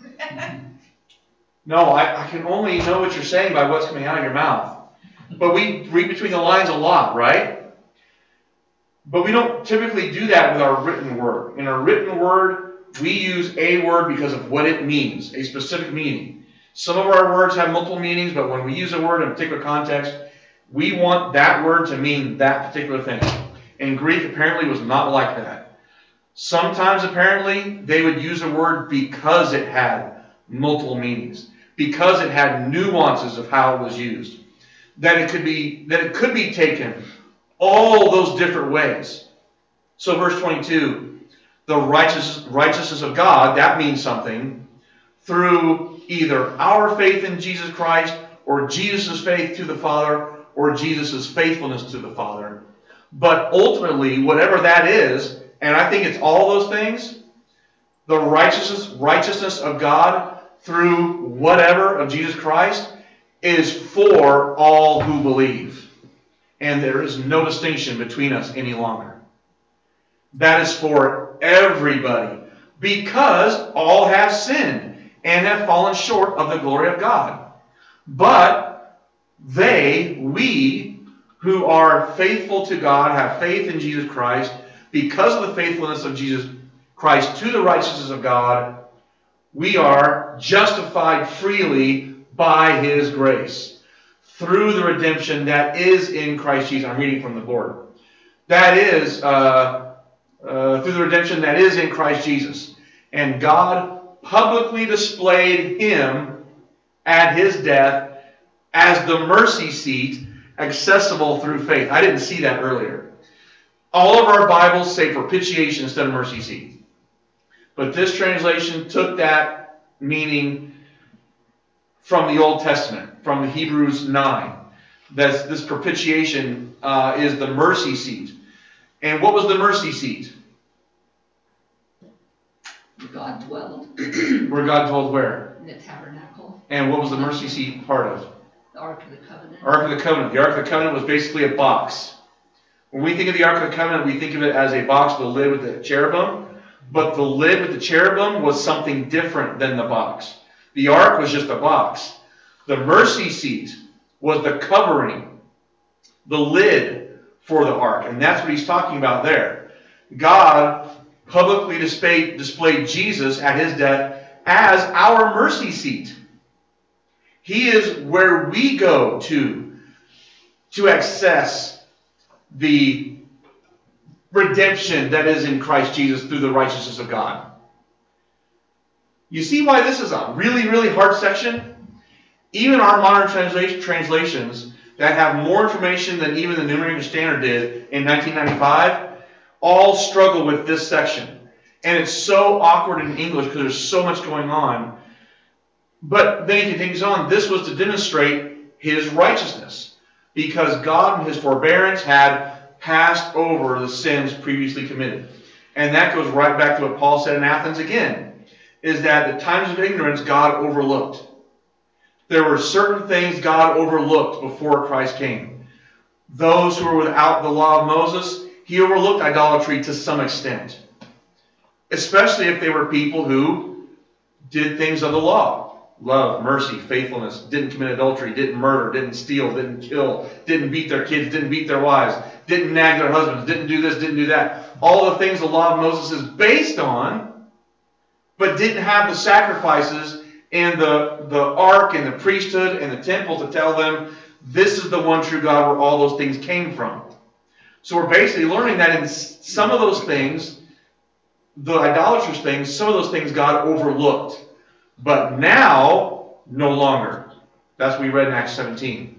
Speaker 4: No, I can only know what you're saying by what's coming out of your mouth. But we read between the lines a lot, right? But we don't typically do that with our written word. In our written word, we use a word because of what it means, a specific meaning. Some of our words have multiple meanings, but when we use a word in a particular context, we want that word to mean that particular thing. And Greek apparently was not like that. Sometimes, apparently, they would use a word because it had multiple meanings, because it had nuances of how it was used. That it could be taken all those different ways. So verse 22, the righteousness of God, that means something, through either our faith in Jesus Christ, or Jesus' faith to the Father, or Jesus' faithfulness to the Father. But ultimately, whatever that is, and I think it's all those things, the righteousness of God through whatever of Jesus Christ is for all who believe. And there is no distinction between us any longer. That is for everybody, because all have sinned and have fallen short of the glory of God. But we who are faithful to God, have faith in Jesus Christ, because of the faithfulness of Jesus Christ to the righteousness of God, we are justified freely by His grace through the redemption that is in Christ Jesus. I'm reading from the board. That is through the redemption that is in Christ Jesus. And God publicly displayed Him at His death as the mercy seat accessible through faith. I didn't see that earlier. All of our Bibles say propitiation instead of mercy seat. But this translation took that meaning from the Old Testament, from the Hebrews 9. This propitiation is the mercy seat. And what was the mercy seat?
Speaker 3: Where God dwelled.
Speaker 4: Where God dwelled where?
Speaker 3: In the tabernacle.
Speaker 4: And what was the mercy seat part of?
Speaker 3: The Ark of the Covenant.
Speaker 4: Ark of the Covenant. The Ark of the Covenant was basically a box. When we think of the Ark of the Covenant, we think of it as a box with a lid with the cherubim. But the lid with the cherubim was something different than the box. The Ark was just a box. The mercy seat was the covering, the lid for the Ark. And that's what he's talking about there. God publicly displayed Jesus at His death as our mercy seat. He is where we go to access the redemption that is in Christ Jesus through the righteousness of God. You see why this is a really, really hard section? Even our modern translations that have more information than even the New English Standard did in 1995 all struggle with this section. And it's so awkward in English because there's so much going on. But then he continues on. This was to demonstrate His righteousness, because God in His forbearance had passed over the sins previously committed. And that goes right back to what Paul said in Athens again, is that the times of ignorance God overlooked. There were certain things God overlooked before Christ came. Those who were without the law of Moses, He overlooked idolatry to some extent. Especially if they were people who did things of the law. Love, mercy, faithfulness, didn't commit adultery, didn't murder, didn't steal, didn't kill, didn't beat their kids, didn't beat their wives, didn't nag their husbands, didn't do this, didn't do that. All the things the law of Moses is based on, but didn't have the sacrifices and the ark and the priesthood and the temple to tell them this is the one true God where all those things came from. So we're basically learning that in some of those things, the idolatrous things, some of those things God overlooked. But now, no longer. That's what we read in Acts 17.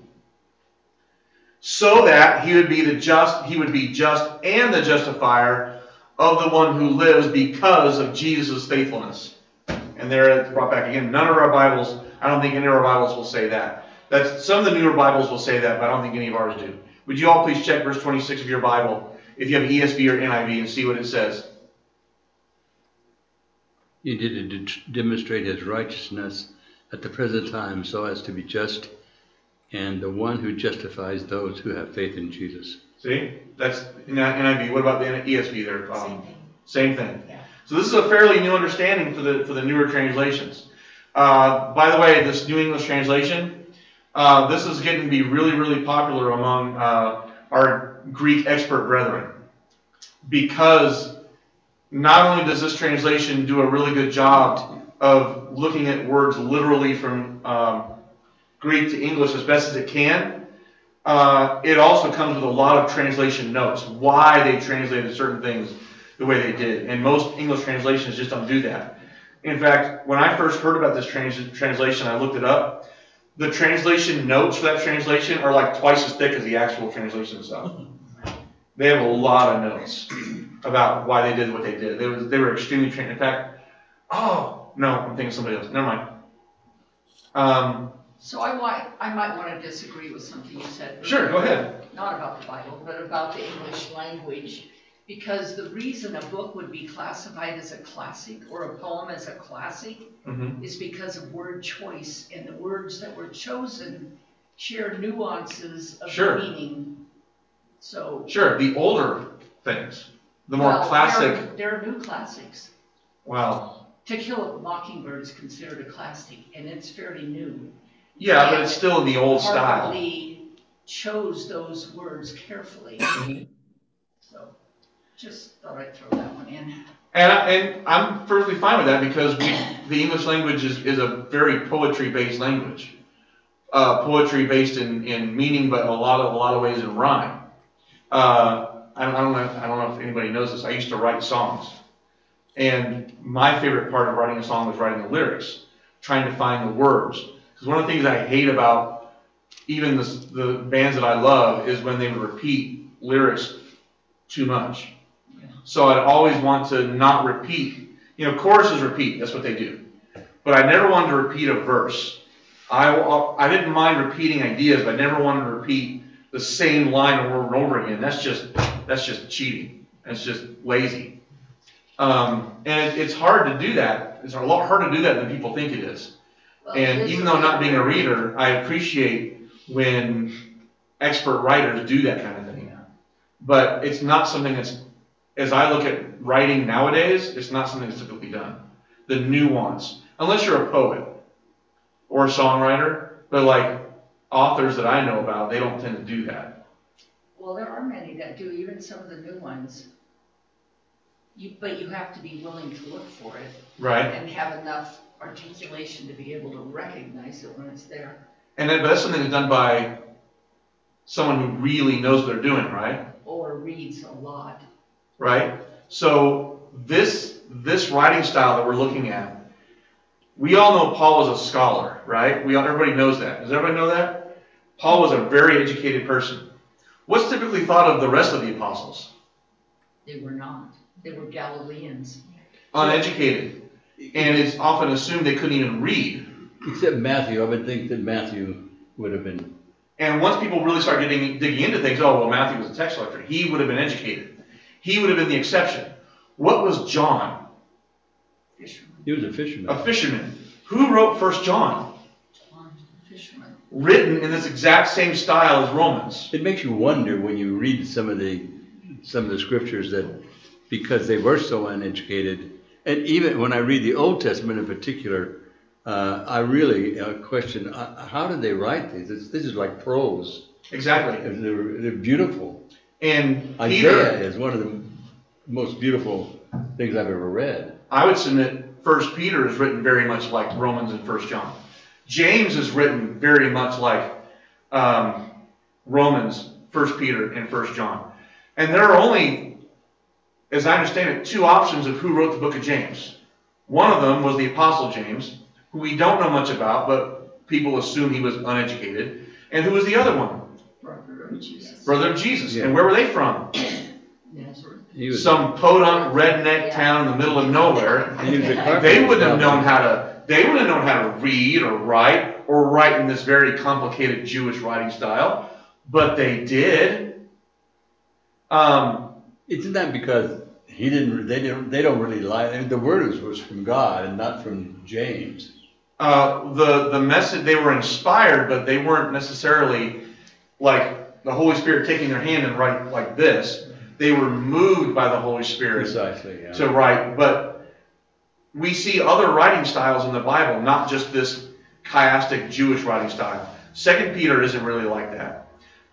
Speaker 4: So that He would be just and the justifier of the one who lives because of Jesus' faithfulness. And there it's brought back again. None of our Bibles, I don't think any of our Bibles will say that. Some of the newer Bibles will say that, but I don't think any of ours do. Would you all please check verse 26 of your Bible, if you have ESV or NIV, and see what it says.
Speaker 2: He did it to demonstrate His righteousness at the present time so as to be just and the one who justifies those who have faith in Jesus.
Speaker 4: See? That's in NIV. What about the ESV there?
Speaker 8: Same thing.
Speaker 4: Same thing.
Speaker 8: Yeah.
Speaker 4: So this is a fairly new understanding for the newer translations. By the way, this New English translation, this is getting to be really, really popular among our Greek expert brethren. Because not only does this translation do a really good job of looking at words literally from Greek to English as best as it can, it also comes with a lot of translation notes, why they translated certain things the way they did. And most English translations just don't do that. In fact, when I first heard about this translation, I looked it up. The translation notes for that translation are like twice as thick as the actual translation itself. They have a lot of notes about why they did what they did. They were extremely trained. In fact, oh, no, I'm thinking of somebody else. Never mind.
Speaker 3: So I might want to disagree with something you said.
Speaker 4: Sure, go ahead.
Speaker 3: Not about the Bible, but about the English language. Because the reason a book would be classified as a classic or a poem as a classic is because of word choice. And the words that were chosen share nuances of meaning. So
Speaker 4: sure, the older things, the more classic.
Speaker 3: There are new classics.
Speaker 4: Well,
Speaker 3: To Kill a Mockingbird is considered a classic, and it's fairly new.
Speaker 4: Yeah, but it's still in the old style.
Speaker 3: Hartley chose those words carefully. So, just thought I'd throw that one in.
Speaker 4: And I'm perfectly fine with that because the English language is a very poetry-based language. Poetry based in meaning, but a lot of ways in rhyme. I don't know if anybody knows this. I used to write songs, and my favorite part of writing a song was writing the lyrics, trying to find the words. Because one of the things I hate about even the bands that I love is when they would repeat lyrics too much. Yeah. So I'd always want to not repeat. Choruses repeat. That's what they do. But I never wanted to repeat a verse. I didn't mind repeating ideas, but I never wanted to repeat the same line over and over again. That's just cheating. That's just lazy. And it's hard to do that. It's a lot harder to do that than people think it is. Well, and even though not being a reader, I appreciate when expert writers do that kind of thing. But it's not something that's, as I look at writing nowadays, it's not something that's typically done. The nuance, unless you're a poet or a songwriter, but like authors that I know about, they don't tend to do that.
Speaker 3: Well, there are many that do, even some of the new ones. But you have to be willing to look for it.
Speaker 4: Right.
Speaker 3: And have enough articulation to be able to recognize it when it's there.
Speaker 4: But that's something that's done by someone who really knows what they're doing, right?
Speaker 3: Or reads a lot.
Speaker 4: Right? So this writing style that we're looking at, we all know Paul was a scholar, right? Everybody knows that. Does everybody know that? Paul was a very educated person. What's typically thought of the rest of the apostles?
Speaker 3: They were not. They were Galileans.
Speaker 4: Uneducated. And it's often assumed they couldn't even read.
Speaker 2: Except Matthew. I would think that Matthew would have been.
Speaker 4: And once people really start digging into things, Matthew was a tax collector. He would have been educated. He would have been the exception. What was John?
Speaker 3: Fisherman.
Speaker 2: He was a fisherman.
Speaker 4: A fisherman. Who wrote 1 John?
Speaker 3: John, fisherman.
Speaker 4: Written in this exact same style as Romans.
Speaker 2: It makes you wonder when you read some of the scriptures that because they were so uneducated, and even when I read the Old Testament in particular, I really question how did they write these? This is like prose.
Speaker 4: Exactly.
Speaker 2: They're beautiful.
Speaker 4: And
Speaker 2: Isaiah is one of the most beautiful things I've ever read.
Speaker 4: I would submit 1 Peter is written very much like Romans and 1 John. James is written very much like Romans, 1 Peter, and 1 John. And there are only, as I understand it, two options of who wrote the book of James. One of them was the Apostle James, who we don't know much about, but people assume he was uneducated. And who was the other one?
Speaker 3: Brother of Jesus.
Speaker 4: Brother of Jesus.
Speaker 2: Yeah.
Speaker 4: And where were they from?
Speaker 3: Nazareth.
Speaker 4: Some podunk redneck town in the middle of nowhere. They wouldn't have known how to read or write in this very complicated Jewish writing style, but they did.
Speaker 2: Isn't that because they don't really lie? The word was from God and not from James.
Speaker 4: The message, they were inspired, but they weren't necessarily like the Holy Spirit taking their hand and write like this. They were moved by the Holy Spirit to write. But we see other writing styles in the Bible, not just this chiastic Jewish writing style. 2 Peter isn't really like that.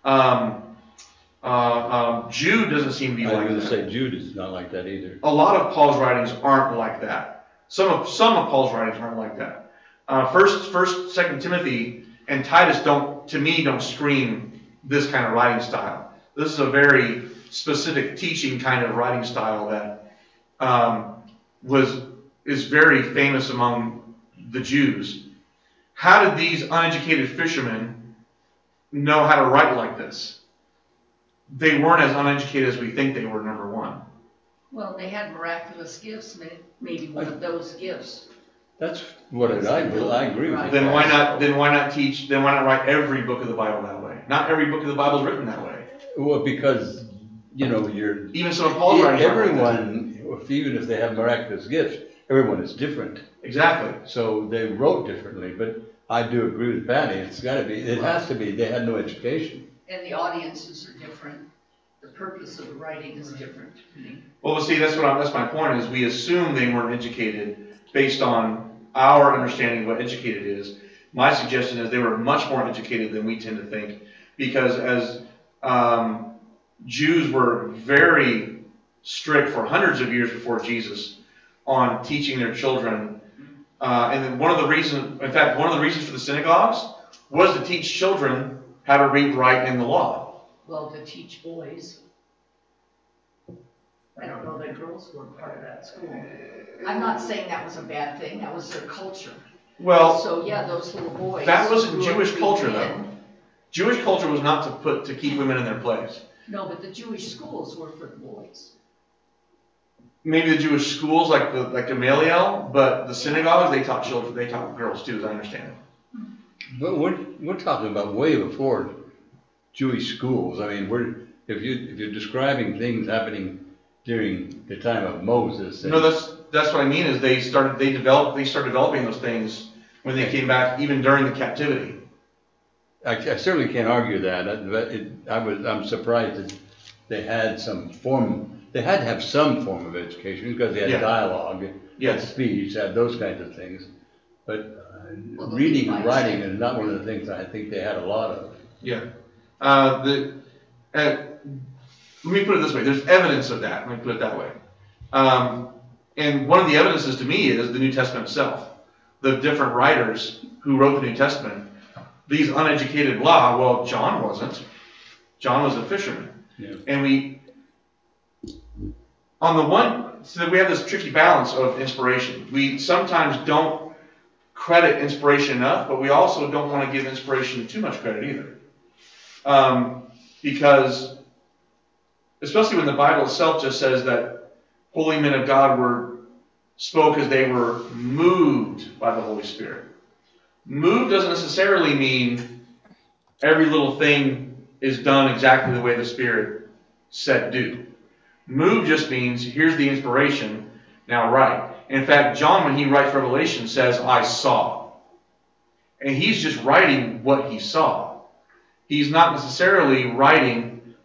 Speaker 4: Jude doesn't seem to be like that. I was
Speaker 2: going to say Jude is not like that either.
Speaker 4: A lot of Paul's writings aren't like that. Some of Paul's writings aren't like that. First, 2 Timothy and Titus don't scream this kind of writing style. This is a very specific teaching kind of writing style that is very famous among the Jews. How did these uneducated fishermen know how to write like this? They weren't as uneducated as we think they were, number one.
Speaker 3: Well, they had miraculous gifts, maybe one of those gifts.
Speaker 2: That's what I agree with.
Speaker 4: Then why not write every book of the Bible that way? Not every book of the Bible is written that way.
Speaker 2: Well, because, you're...
Speaker 4: Even some of Paul's writings aren't like that.
Speaker 2: Everyone, even if they have miraculous gifts, everyone is different.
Speaker 4: Exactly.
Speaker 2: So they wrote differently, but I do agree with Patty. It has to be, they had no education.
Speaker 3: And the audiences are different. The purpose of the writing is different.
Speaker 4: Well, see, that's my point, is we assume they weren't educated based on our understanding of what educated is. My suggestion is they were much more educated than we tend to think, because as Jews were very strict for hundreds of years before Jesus on teaching their children. And then one of the reasons for the synagogues was to teach children how to read, write, and the law.
Speaker 3: Well, to teach boys. I don't know that girls were part of that school. I'm not saying that was a bad thing. That was their culture.
Speaker 4: Well,
Speaker 3: so yeah, those little boys.
Speaker 4: That wasn't Jewish culture, though. Jewish culture was not to keep women in their place.
Speaker 3: No, but the Jewish schools were for the boys.
Speaker 4: Maybe the Jewish schools, like Gamaliel, but the synagogues, they taught children, they taught girls too, as I understand it.
Speaker 2: But we're talking about way before Jewish schools. I mean, if you're describing things happening during the time of Moses.
Speaker 4: No, that's what I mean, is they started developing those things when they came back, even during the captivity.
Speaker 2: I certainly can't argue that. I'm surprised that they had some form. They had to have some form of education because they had dialogue, speech, had those kinds of things. But reading and writing is not one of the things I think they had a lot of.
Speaker 4: Yeah. Let me put it this way. There's evidence of that. Let me put it that way. And one of the evidences to me is the New Testament itself. The different writers who wrote the New Testament. These uneducated well, John wasn't. John was a fisherman.
Speaker 2: Yeah.
Speaker 4: And so we have this tricky balance of inspiration. We sometimes don't credit inspiration enough, but we also don't want to give inspiration too much credit either. Because, especially when the Bible itself just says that holy men of God spoke as they were moved by the Holy Spirit. Moved doesn't necessarily mean every little thing is done exactly the way the Spirit said do. Move just means, here's the inspiration, now write. In fact, John, when he writes Revelation, says, I saw. And he's just writing what he saw. He's not necessarily writing,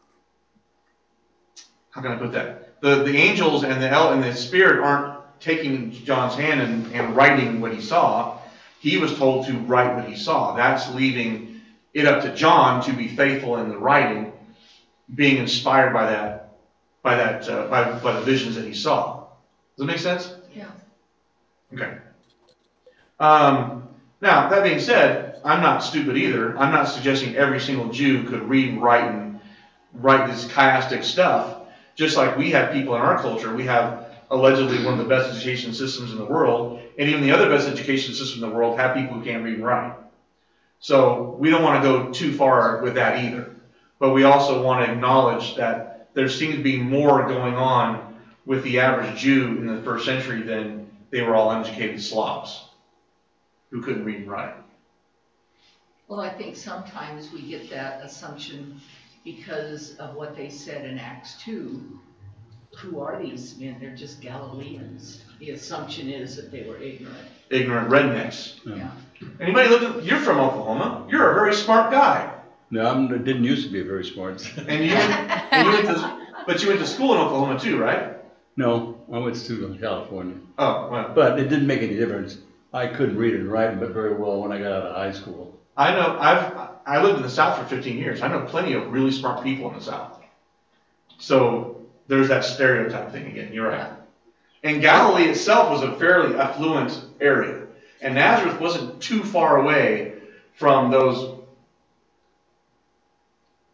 Speaker 4: how can I put that? The angels and the Spirit aren't taking John's hand and writing what he saw. He was told to write what he saw. That's leaving it up to John to be faithful in the writing, being inspired by the visions that he saw. Does that make sense?
Speaker 3: Yeah.
Speaker 4: Okay. Now, that being said, I'm not stupid either. I'm not suggesting every single Jew could read and write this chiastic stuff. Just like we have people in our culture, we have allegedly one of the best education systems in the world, and even the other best education systems in the world have people who can't read and write. So we don't want to go too far with that either. But we also want to acknowledge that there seems to be more going on with the average Jew in the first century than they were all uneducated slobs who couldn't read and write.
Speaker 3: Well, I think sometimes we get that assumption because of what they said in Acts 2. Who are these men? They're just Galileans. The assumption is that they were ignorant. Ignorant
Speaker 4: rednecks.
Speaker 3: Yeah.
Speaker 4: Anybody you're from Oklahoma. You're a very smart guy.
Speaker 2: No, I didn't used to be very smart.
Speaker 4: And you went to school in Oklahoma too, right?
Speaker 2: No, I went to California.
Speaker 4: Oh, well.
Speaker 2: But it didn't make any difference. I couldn't read and write but very well when I got out of high school.
Speaker 4: I know. I lived in the South for 15 years. I know plenty of really smart people in the South. So there's that stereotype thing again. You're right. And Galilee itself was a fairly affluent area. And Nazareth wasn't too far away from those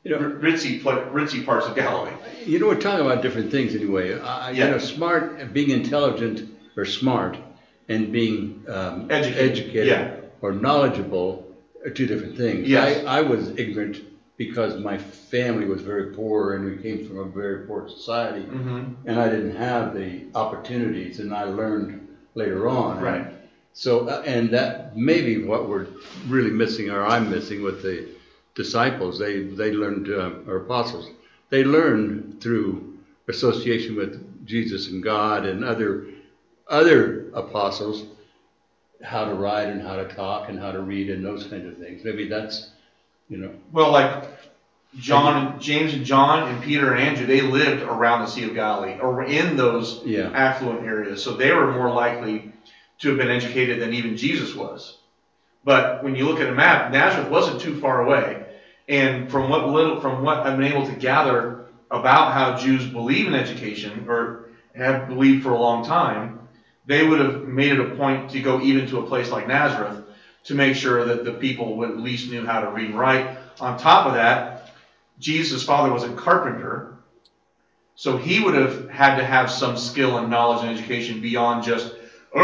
Speaker 2: You know,
Speaker 4: ritzy parts of Galilee.
Speaker 2: you know, we're talking about different things anyway. You know, smart, being intelligent or smart, and being educated
Speaker 4: Yeah.
Speaker 2: or knowledgeable are two different things.
Speaker 4: Yes.
Speaker 2: I was ignorant because my family was very poor and we came from a very poor society, and I didn't have the opportunities, and I learned later on.
Speaker 4: Right.
Speaker 2: So, and that may be what we're really missing, or I'm missing with the disciples. They learned, or apostles, they learned through association with Jesus and God and other apostles how to write and how to talk and how to read and those kinds of things. Maybe that's, you know.
Speaker 4: Well, like James and John and Peter and Andrew, they lived around the Sea of Galilee or in those affluent areas. So they were more likely to have been educated than even Jesus was. But when you look at a map, Nazareth wasn't too far away. And from what I've been able to gather about how Jews believe in education, or have believed for a long time, they would have made it a point to go even to a place like Nazareth to make sure that the people at least knew how to read and write. On top of that, Jesus' father was a carpenter, so he would have had to have some skill and knowledge and education beyond just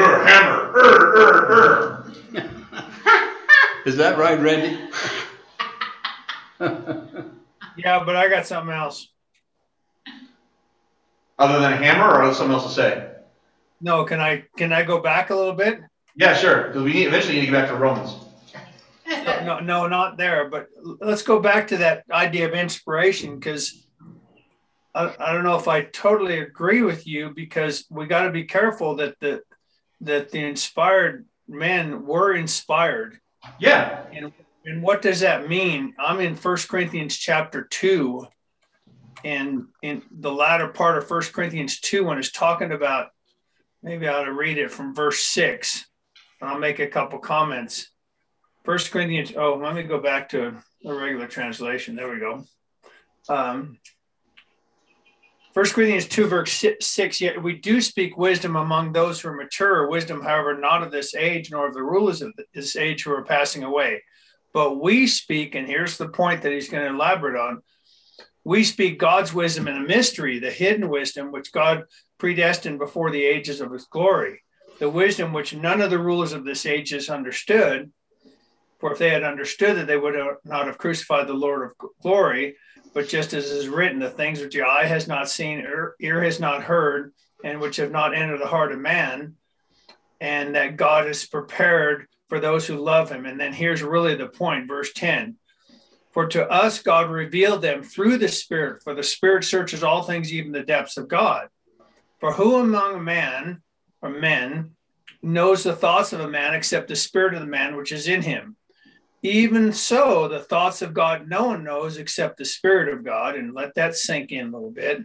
Speaker 4: hammer.
Speaker 2: Is that right, Randy?
Speaker 6: Yeah, but I got something else.
Speaker 4: Other than a hammer, or something else to say?
Speaker 6: No, can I go back a little bit?
Speaker 4: Yeah, sure, because we eventually need to get back to Romans.
Speaker 6: No, not there. But let's go back to that idea of inspiration, because I don't know if I totally agree with you, because we got to be careful that the inspired men were inspired.
Speaker 4: Yeah.
Speaker 6: And what does that mean? I'm in 1 Corinthians chapter 2, and in the latter part of 1 Corinthians 2, when it's talking about, maybe I ought to read it from verse 6. I'll make a couple comments. 1 Corinthians, let me go back to the regular translation. There we go. 1 Corinthians 2, verse 6, yet we do speak wisdom among those who are mature, wisdom, however, not of this age, nor of the rulers of this age who are passing away. But we speak, and here's the point that he's going to elaborate on, we speak God's wisdom in a mystery, the hidden wisdom which God predestined before the ages of his glory, the wisdom which none of the rulers of this age has understood. For if they had understood it, they would not have crucified the Lord of glory. But just as is written, the things which your eye has not seen, ear has not heard, and which have not entered the heart of man, and that God has prepared for those who love him. And then here's really the point, verse 10. For to us God revealed them through the Spirit, for the Spirit searches all things, even the depths of God. For who among a man or men knows the thoughts of a man except the spirit of the man which is in him? Even so, the thoughts of God no one knows except the Spirit of God. And let that sink in a little bit.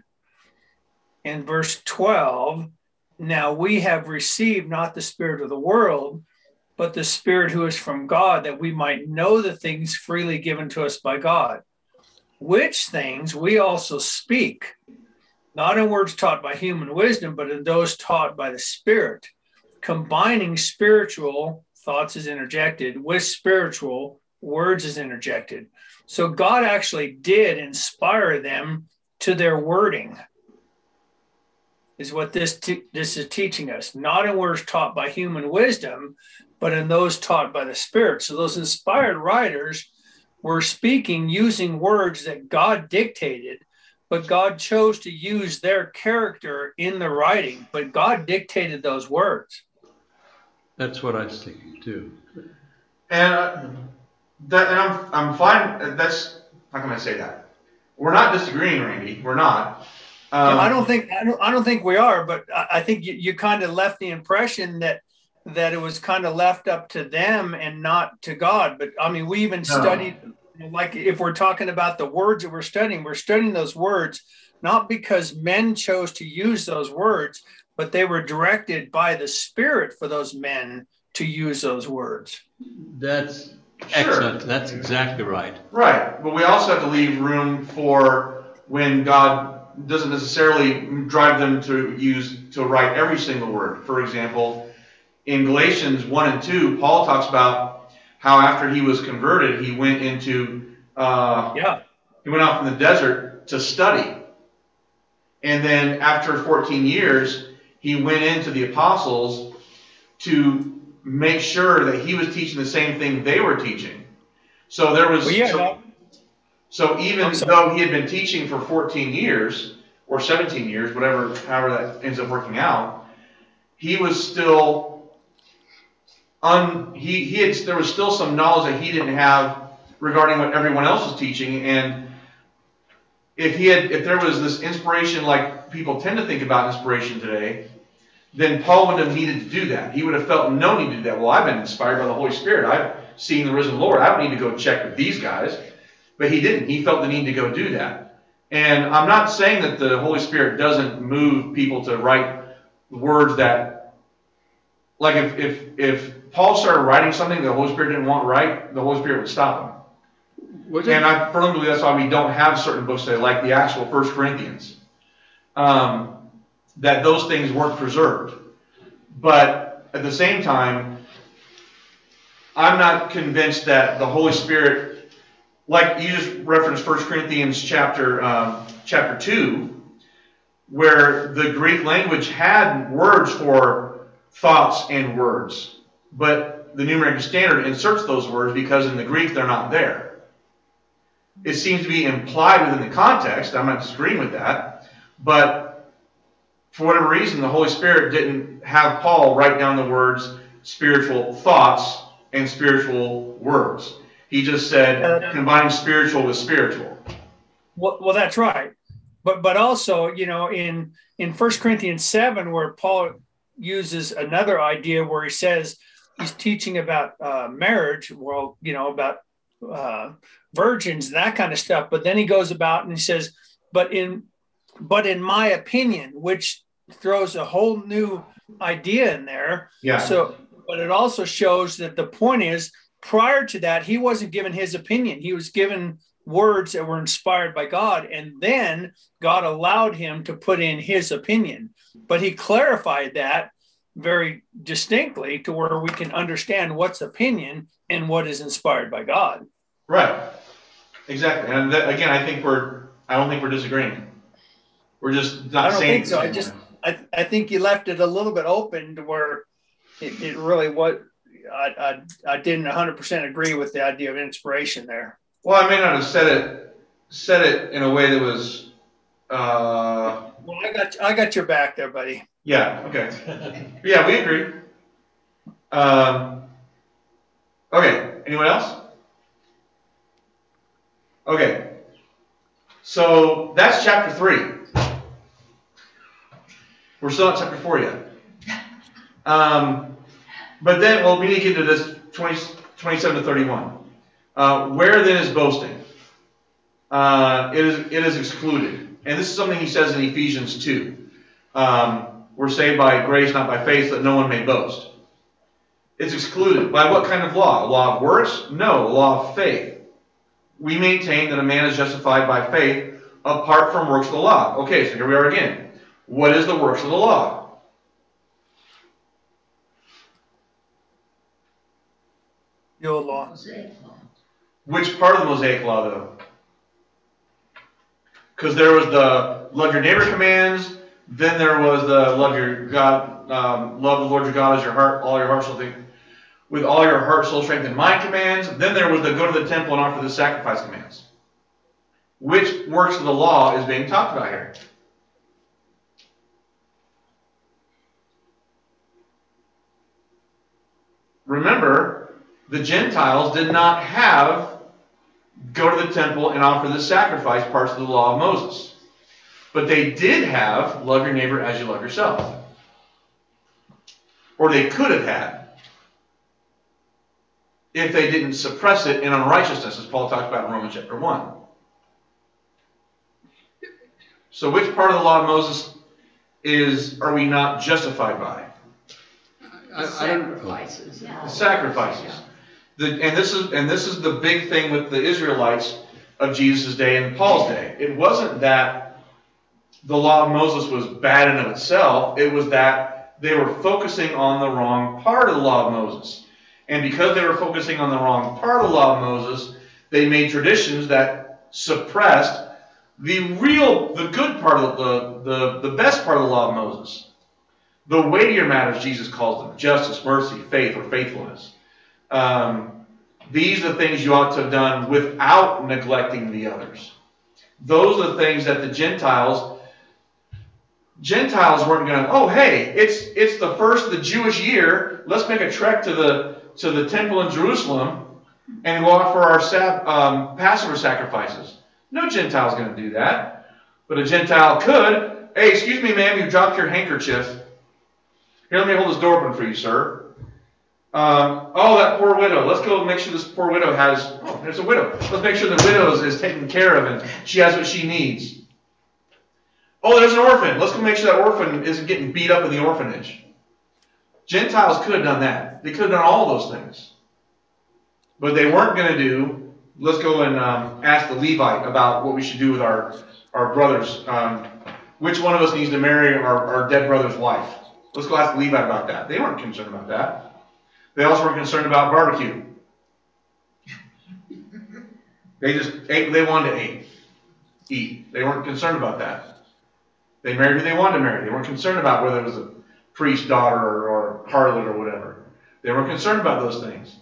Speaker 6: In verse 12, now we have received not the spirit of the world, but the Spirit who is from God, that we might know the things freely given to us by God, which things we also speak, not in words taught by human wisdom, but in those taught by the Spirit, combining spiritual thoughts is interjected with spiritual words is interjected. So God actually did inspire them to their wording, is what this is teaching us, not in words taught by human wisdom, but in those taught by the Spirit. So those inspired writers were speaking using words that God dictated, but God chose to use their character in the writing, but God dictated those words.
Speaker 2: That's what I was thinking too.
Speaker 4: And I'm fine. That's, how can I say that? We're not disagreeing, Randy. We're not.
Speaker 6: I don't think we are, but I think you kind of left the impression that it was kind of left up to them and not to God. But I mean, we even studied, like if we're talking about the words that we're studying those words, not because men chose to use those words, but they were directed by the Spirit for those men to use those words.
Speaker 2: That's excellent. That's exactly right.
Speaker 4: Right. But we also have to leave room for when God doesn't necessarily drive them to write every single word. For example, in Galatians 1 and 2, Paul talks about how after he was converted, he went into He went off in the desert to study. And then after 14 years, he went into the apostles to make sure that he was teaching the same thing they were teaching. So there was, so even though he had been teaching for 14 years or 17 years, whatever, however that ends up working out, he was still there was still some knowledge that he didn't have regarding what everyone else was teaching. And if there was this inspiration like people tend to think about inspiration today, then Paul wouldn't have needed to do that. He would have felt no need to do that. Well, I've been inspired by the Holy Spirit. I've seen the risen Lord. I don't need to go check with these guys. But he didn't. He felt the need to go do that. And I'm not saying that the Holy Spirit doesn't move people to write words that, like if Paul started writing something the Holy Spirit didn't want right, the Holy Spirit would stop him. And I firmly believe that's why we don't have certain books today, like the actual 1 Corinthians, that those things weren't preserved. But at the same time, I'm not convinced that the Holy Spirit, like you just referenced 1 Corinthians chapter 2, where the Greek language had words for thoughts and words, but the New American Standard inserts those words because in the Greek they're not there. It seems to be implied within the context. I'm not disagreeing with that. But for whatever reason, the Holy Spirit didn't have Paul write down the words spiritual thoughts and spiritual words. He just said combine spiritual with spiritual.
Speaker 6: Well, that's right. But also, in 1 Corinthians 7, where Paul uses another idea where he says he's teaching about marriage, well, about virgins, that kind of stuff. But then he goes about and he says, but in my opinion, which throws a whole new idea in there.
Speaker 4: Yeah.
Speaker 6: So, but it also shows that the point is, prior to that, he wasn't given his opinion. He was given words that were inspired by God, and then God allowed him to put in his opinion. But he clarified that very distinctly to where we can understand what's opinion and what is inspired by God.
Speaker 4: Right. Exactly. And again, I don't think we're disagreeing. We're just not saying.
Speaker 6: I don't think so. I think you left it a little bit open to where it really I didn't 100% agree with the idea of inspiration there.
Speaker 4: Well, I may not have said it in a way that was.
Speaker 6: Well, I got your back there, buddy.
Speaker 4: Yeah. Okay. Yeah, we agree. Okay. Anyone else? Okay. So that's chapter 3. We're still not chapter 4 yet. But then, we need to get to this 27 to 31. Where then is boasting? It is excluded. And this is something he says in Ephesians 2. We're saved by grace, not by faith, that no one may boast. It's excluded. By what kind of law? A law of works? No, a law of faith. We maintain that a man is justified by faith apart from works of the law. Okay, so here we are again. What is the works of the law?
Speaker 6: The old law.
Speaker 4: Which part of the Mosaic law, though? Because there was the love your neighbor commands, then there was the love your God, love the Lord your God as your heart, all your heart shall think, with all your heart, soul, strength, and mind commands. Then there was the go to the temple and offer the sacrifice commands. Which works of the law is being talked about here? Remember, the Gentiles did not have go to the temple and offer the sacrifice parts of the law of Moses. But they did have love your neighbor as you love yourself. Or they could have had, if they didn't suppress it in unrighteousness, as Paul talked about in Romans chapter 1. So which part of the law of Moses are we not justified by?
Speaker 3: Sacrifices.
Speaker 4: Sacrifices. And this is the big thing with the Israelites of Jesus' day and Paul's day. It wasn't that the law of Moses was bad in of itself. It was that they were focusing on the wrong part of the law of Moses. And because they were focusing on the wrong part of the law of Moses, they made traditions that suppressed the good part of the best part of the law of Moses. The weightier matters, Jesus calls them: justice, mercy, faith, or faithfulness. These are the things you ought to have done without neglecting the others. Those are the things that the Gentiles weren't going to, oh, hey, it's the first of the Jewish year. Let's make a trek to the temple in Jerusalem and go offer our Passover sacrifices. No Gentile's going to do that. But a Gentile could. Hey, excuse me, ma'am, you dropped your handkerchief. Here, let me hold this door open for you, sir. Oh, that poor widow. Let's go make sure this poor widow has... Oh, there's a widow. Let's make sure the widow is taken care of and she has what she needs. Oh, there's an orphan. Let's go make sure that orphan isn't getting beat up in the orphanage. Gentiles could have done that. They could have done all those things. But they weren't going to do... Let's go and ask the Levite about what we should do with our brothers. Which one of us needs to marry our dead brother's wife? Let's go ask the Levite about that. They weren't concerned about that. They also weren't concerned about barbecue. They just ate. They wanted to eat. They weren't concerned about that. They married who they wanted to marry. They weren't concerned about whether it was a priest's daughter or harlot or whatever. They weren't concerned about those things.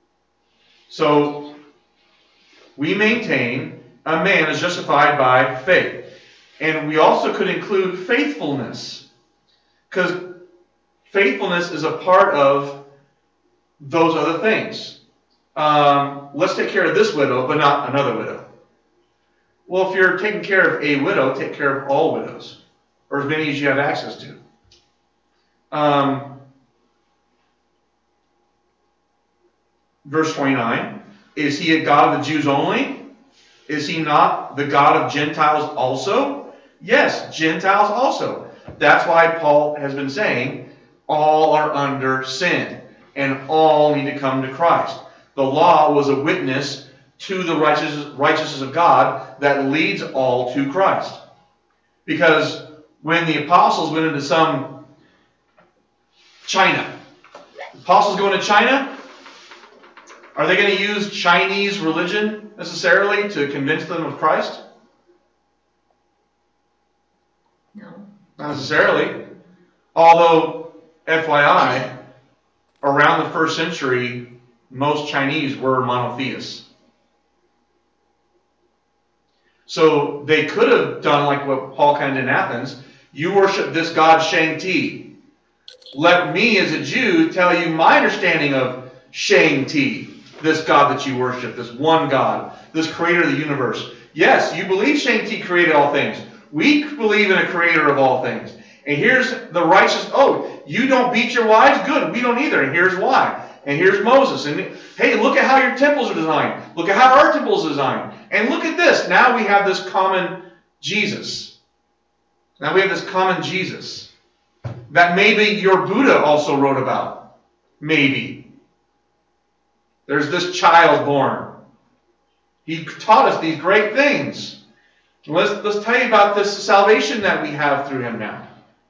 Speaker 4: So we maintain a man is justified by faith. And we also could include faithfulness. Because faithfulness is a part of those other things. Let's take care of this widow, but not another widow. Well, if you're taking care of a widow, take care of all widows, or as many as you have access to. Verse 29, is he a God of the Jews only? Is he not the God of Gentiles also? Yes, Gentiles also. That's why Paul has been saying, all are under sin. And all need to come to Christ. The law was a witness to the righteousness of God that leads all to Christ. Because when the apostles went into some China, apostles go into China, are they going to use Chinese religion necessarily to convince them of Christ?
Speaker 3: No.
Speaker 4: Not necessarily. Although, FYI, around the first century, most Chinese were monotheists. So they could have done like what Paul kind of did in Athens. You worship this god Shang-Ti. Let me as a Jew tell you my understanding of Shang-Ti, this god that you worship, this one God, this creator of the universe. Yes, you believe Shang-Ti created all things. We believe in a creator of all things. And here's the righteous. Oh, you don't beat your wives? Good. We don't either. And here's why. And here's Moses. And hey, look at how your temples are designed. Look at how our temples are designed. And look at this. Now we have this common Jesus. Now we have this common Jesus that maybe your Buddha also wrote about. Maybe. There's this child born. He taught us these great things. Let's tell you about this salvation that we have through him now.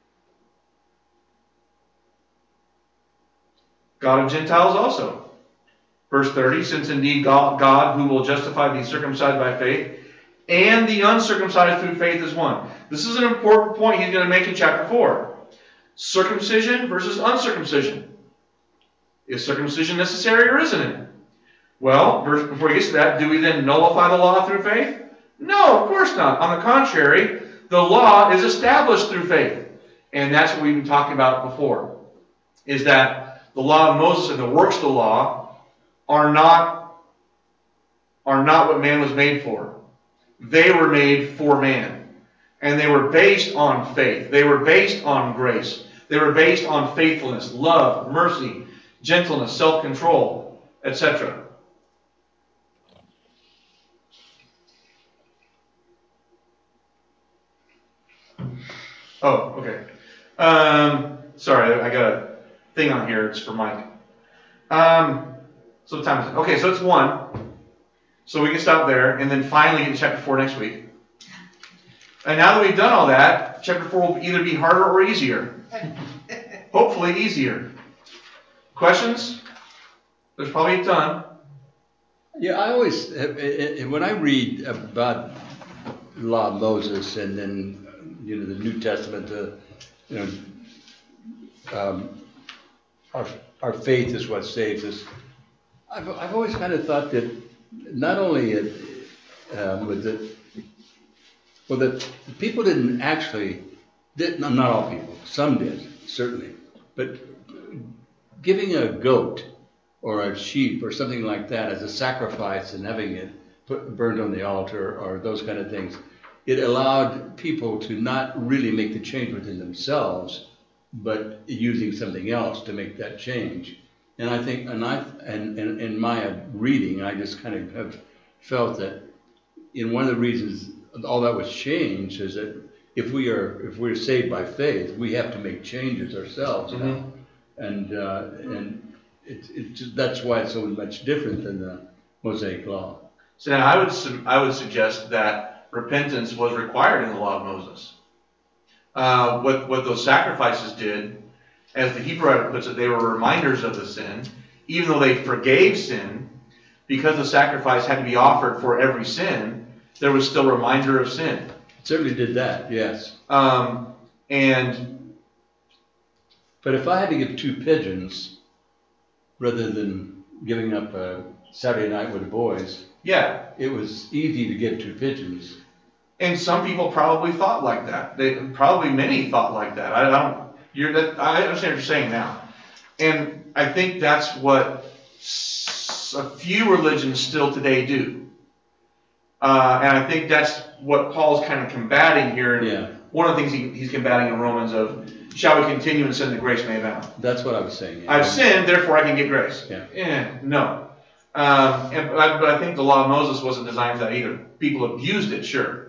Speaker 4: God of Gentiles also. Verse 30, since indeed God who will justify the circumcised by faith and the uncircumcised through faith is one. This is an important point he's going to make in chapter 4. Circumcision versus uncircumcision. Is circumcision necessary or isn't it? Well, before he gets to that, do we then nullify the law through faith? No, of course not. On the contrary, the law is established through faith. And that's what we've been talking about before. Is that the law of Moses and the works of the law are not what man was made for. They were made for man. And they were based on faith. They were based on grace. They were based on faithfulness, love, mercy, gentleness, self-control, etc. Oh, okay. Sorry, I got a thing on here. It's for Mike. So what time is it? Okay, so it's 1. So we can stop there and then finally get to chapter 4 next week. And now that we've done all that, chapter 4 will either be harder or easier. Hopefully easier. Questions? There's probably a ton.
Speaker 2: Yeah, I always, when I read about the law of Moses and then, the New Testament, you know, um, our, our faith is what saves us. I've always kind of thought that not only was it, well, that people didn't actually, not all people, some did, certainly, but giving a goat or a sheep or something like that as a sacrifice and having it burned on the altar or those kind of things, it allowed people to not really make the change within themselves, but using something else to make that change. And I think, and in my reading, I just kind of have felt that one of the reasons all that was changed is that if we're saved by faith, we have to make changes ourselves now, and that's why it's so much different than the Mosaic Law.
Speaker 4: So now I would suggest that repentance was required in the law of Moses. What those sacrifices did, as the Hebrew writer puts it, they were reminders of the sin. Even though they forgave sin, because the sacrifice had to be offered for every sin, there was still a reminder of sin.
Speaker 2: It certainly did that, yes.
Speaker 4: But
Speaker 2: if I had to give 2 pigeons rather than giving up a Saturday night with the boys,
Speaker 4: yeah,
Speaker 2: it was easy to give 2 pigeons.
Speaker 4: And some people probably thought like that. Many thought like that. I understand what you're saying now. And I think that's what a few religions still today do. And I think that's what Paul's kind of combating here.
Speaker 2: Yeah.
Speaker 4: One of the things he's combating in Romans of, shall we continue in sin that grace may abound?
Speaker 2: That's what I was saying. Yeah.
Speaker 4: I've sinned, therefore I can get grace.
Speaker 2: Yeah.
Speaker 4: No. But I think the law of Moses wasn't designed for that either. People abused it, sure.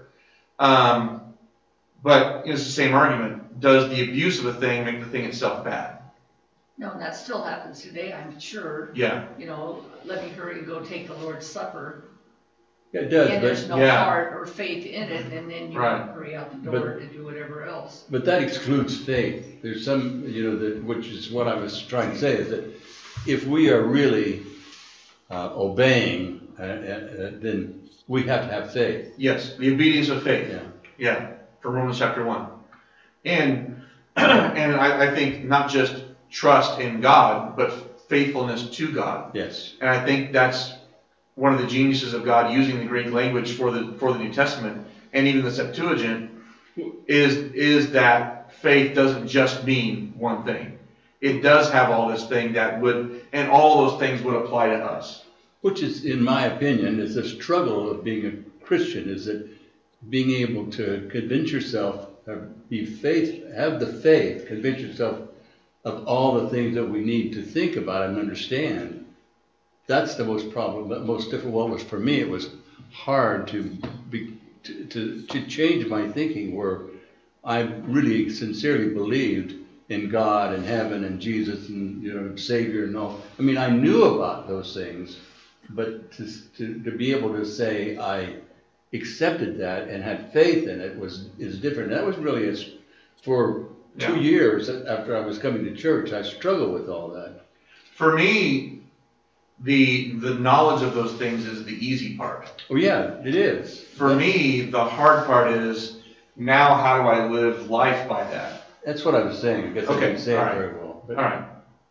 Speaker 4: But it's the same argument. Does the abuse of a thing make the thing itself bad?
Speaker 3: No, and that still happens today, I'm sure.
Speaker 4: Yeah.
Speaker 3: Let me hurry and go take the Lord's Supper.
Speaker 2: Yeah, it does.
Speaker 3: And there's no heart or faith in it, and then you hurry out the door to do whatever else.
Speaker 2: But that excludes faith. There's some, which is what I was trying to say, is that if we are really obeying, then we have to have faith.
Speaker 4: Yes, the obedience of faith. Yeah, from Romans chapter 1. And I think not just trust in God, but faithfulness to God.
Speaker 2: Yes.
Speaker 4: And I think that's one of the geniuses of God using the Greek language for the New Testament and even the Septuagint is that faith doesn't just mean one thing. It does have all this thing and all those things would apply to us.
Speaker 2: Which is, in my opinion, is the struggle of being a Christian, is that being able to convince yourself, have the faith, convince yourself of all the things that we need to think about and understand. That's the most difficult. What was for me, it was hard to change my thinking where I really sincerely believed in God and heaven and Jesus and Savior and all. I mean, I knew about those things, but to be able to say I accepted that and had faith in it is different. That was really for 2 years after I was coming to church. I struggled with all that.
Speaker 4: For me, the knowledge of those things is the easy part.
Speaker 2: Oh yeah, it is.
Speaker 4: For me, the hard part is now how do I live life by that?
Speaker 2: That's what I was saying. I guess I didn't say it very well.
Speaker 4: All right.